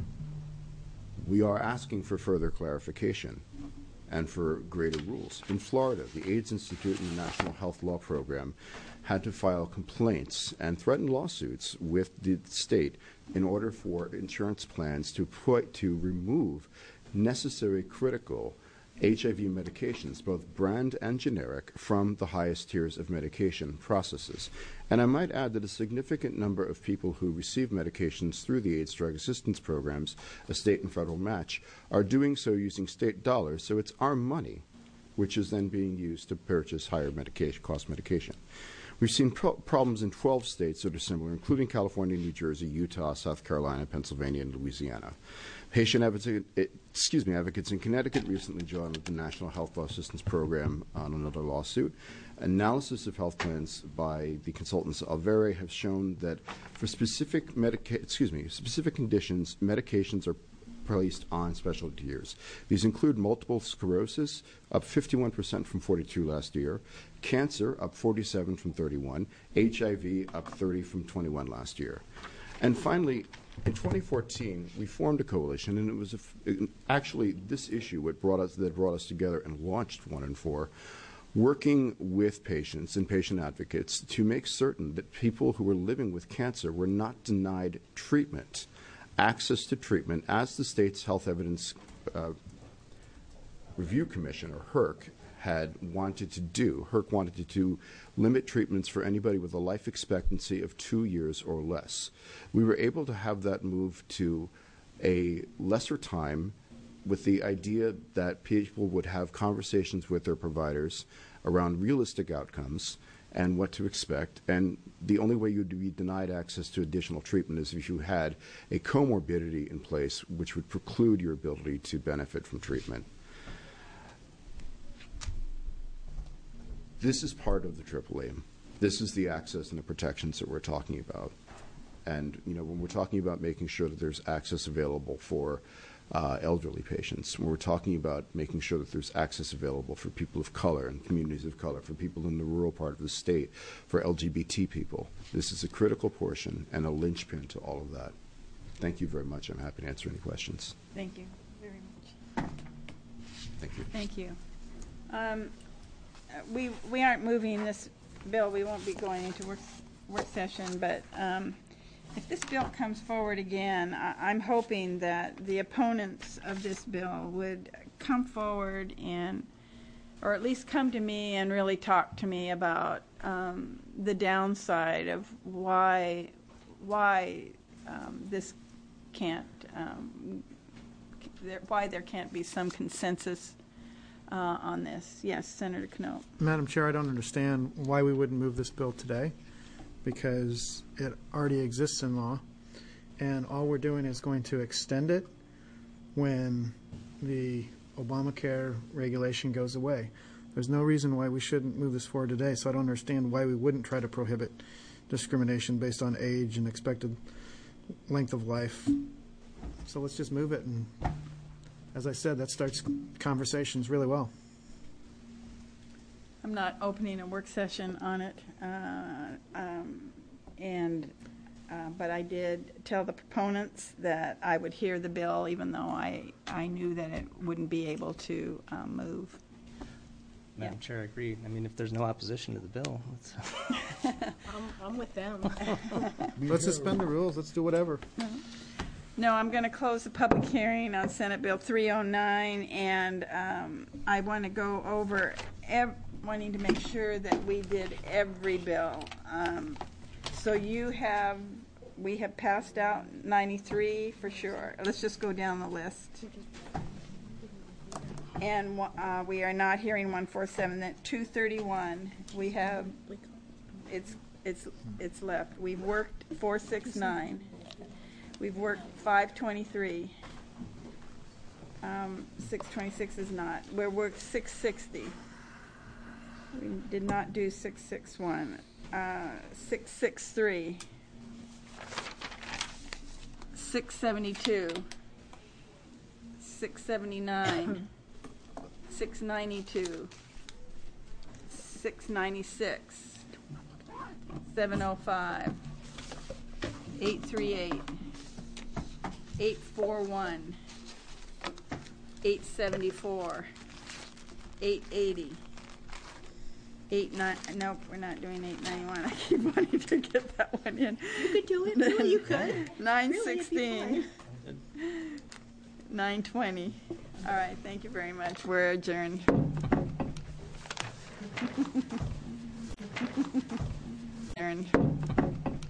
We are asking for further clarification and for greater rules. In Florida, the AIDS Institute and the National Health Law Program had to file complaints and threaten lawsuits with the state in order for insurance plans to put to remove necessary critical H I V medications, both brand and generic, from the highest tiers of medication processes. And I might add that a significant number of people who receive medications through the AIDS drug assistance programs, a state and federal match, are doing so using state dollars, so it's our money which is then being used to purchase higher medication, cost medication. We've seen pro- problems in twelve states that are similar, including California, New Jersey, Utah, South Carolina, Pennsylvania, and Louisiana. Patient advocates, excuse me, advocates in Connecticut recently joined with the National Health Law Assistance Program on another lawsuit. Analysis of health plans by the consultants Alvere have shown that for specific medica- excuse me, specific conditions, medications are placed on special tiers. These include multiple sclerosis, up fifty-one percent from forty-two last year, cancer, up forty-seven from thirty-one, H I V, up thirty from twenty-one last year. And finally, in twenty fourteen, we formed a coalition, and it was a f- it, actually this issue what brought us that brought us together and launched One and Four, working with patients and patient advocates to make certain that people who were living with cancer were not denied treatment, access to treatment, as the state's Health Evidence uh, Review Commission, or HERC, had wanted to do. HERC wanted to, to limit treatments for anybody with a life expectancy of two years or less. We were able to have that move to a lesser time with the idea that people would have conversations with their providers around realistic outcomes and what to expect. And the only way you'd be denied access to additional treatment is if you had a comorbidity in place which would preclude your ability to benefit from treatment. This is part of the triple aim. This is the access and the protections that we're talking about. And, you know, when we're talking about making sure that there's access available for uh, elderly patients, when we're talking about making sure that there's access available for people of color and communities of color, for people in the rural part of the state, for L G B T people, this is a critical portion and a linchpin to all of that. Thank you very much. I'm happy to answer any questions. Thank you very much. Thank you. Thank you. Um, uh, we we aren't moving this bill. We won't be going into work work session, but um, if this bill comes forward again, I, I'm hoping that the opponents of this bill would come forward and, or at least come to me and really talk to me about um, the downside of why why um, this can't um, there, why there can't be some consensus uh, on this. Yes, Senator Knopp. Madam Chair, I don't understand why we wouldn't move this bill today, because it already exists in law, and all we're doing is going to extend it when the Obamacare regulation goes away. There's no reason why we shouldn't move this forward today, so I don't understand why we wouldn't try to prohibit discrimination based on age and expected length of life. So let's just move it, and as I said, that starts conversations really well. I'm not opening a work session on it, uh, um, and uh, but I did tell the proponents that I would hear the bill, even though I I knew that it wouldn't be able to um, move. Madam Chair, I agree. I mean, if there's no opposition to the bill, let's I'm, I'm with them. Let's suspend the rules. Let's do whatever. No, I'm going to close the public hearing on Senate Bill three oh nine, and um, I want to go over, ev- wanting to make sure that we did every bill. Um, so you have we have passed out ninety-three for sure. Let's just go down the list. And uh, we are not hearing one forty-seven. That two thirty-one, we have, it's it's it's left. We've worked four sixty-nine. We've worked five twenty-three. Um, six twenty-six is not. We worked six sixty. We did not do six sixty-one. Uh, six sixty-three. six seventy-two. six seventy-nine. six ninety-two. six ninety-six. seven oh five. eight thirty-eight. eight forty-one. eight seventy-four. eight eighty. Eight nine. Nope, we're not doing eight ninety-one. I keep wanting to get that one in. You could do it. Really, you could. Nine Really, it'd be sixteen. Nine twenty. All right. Thank you very much. We're adjourned. Adjourned.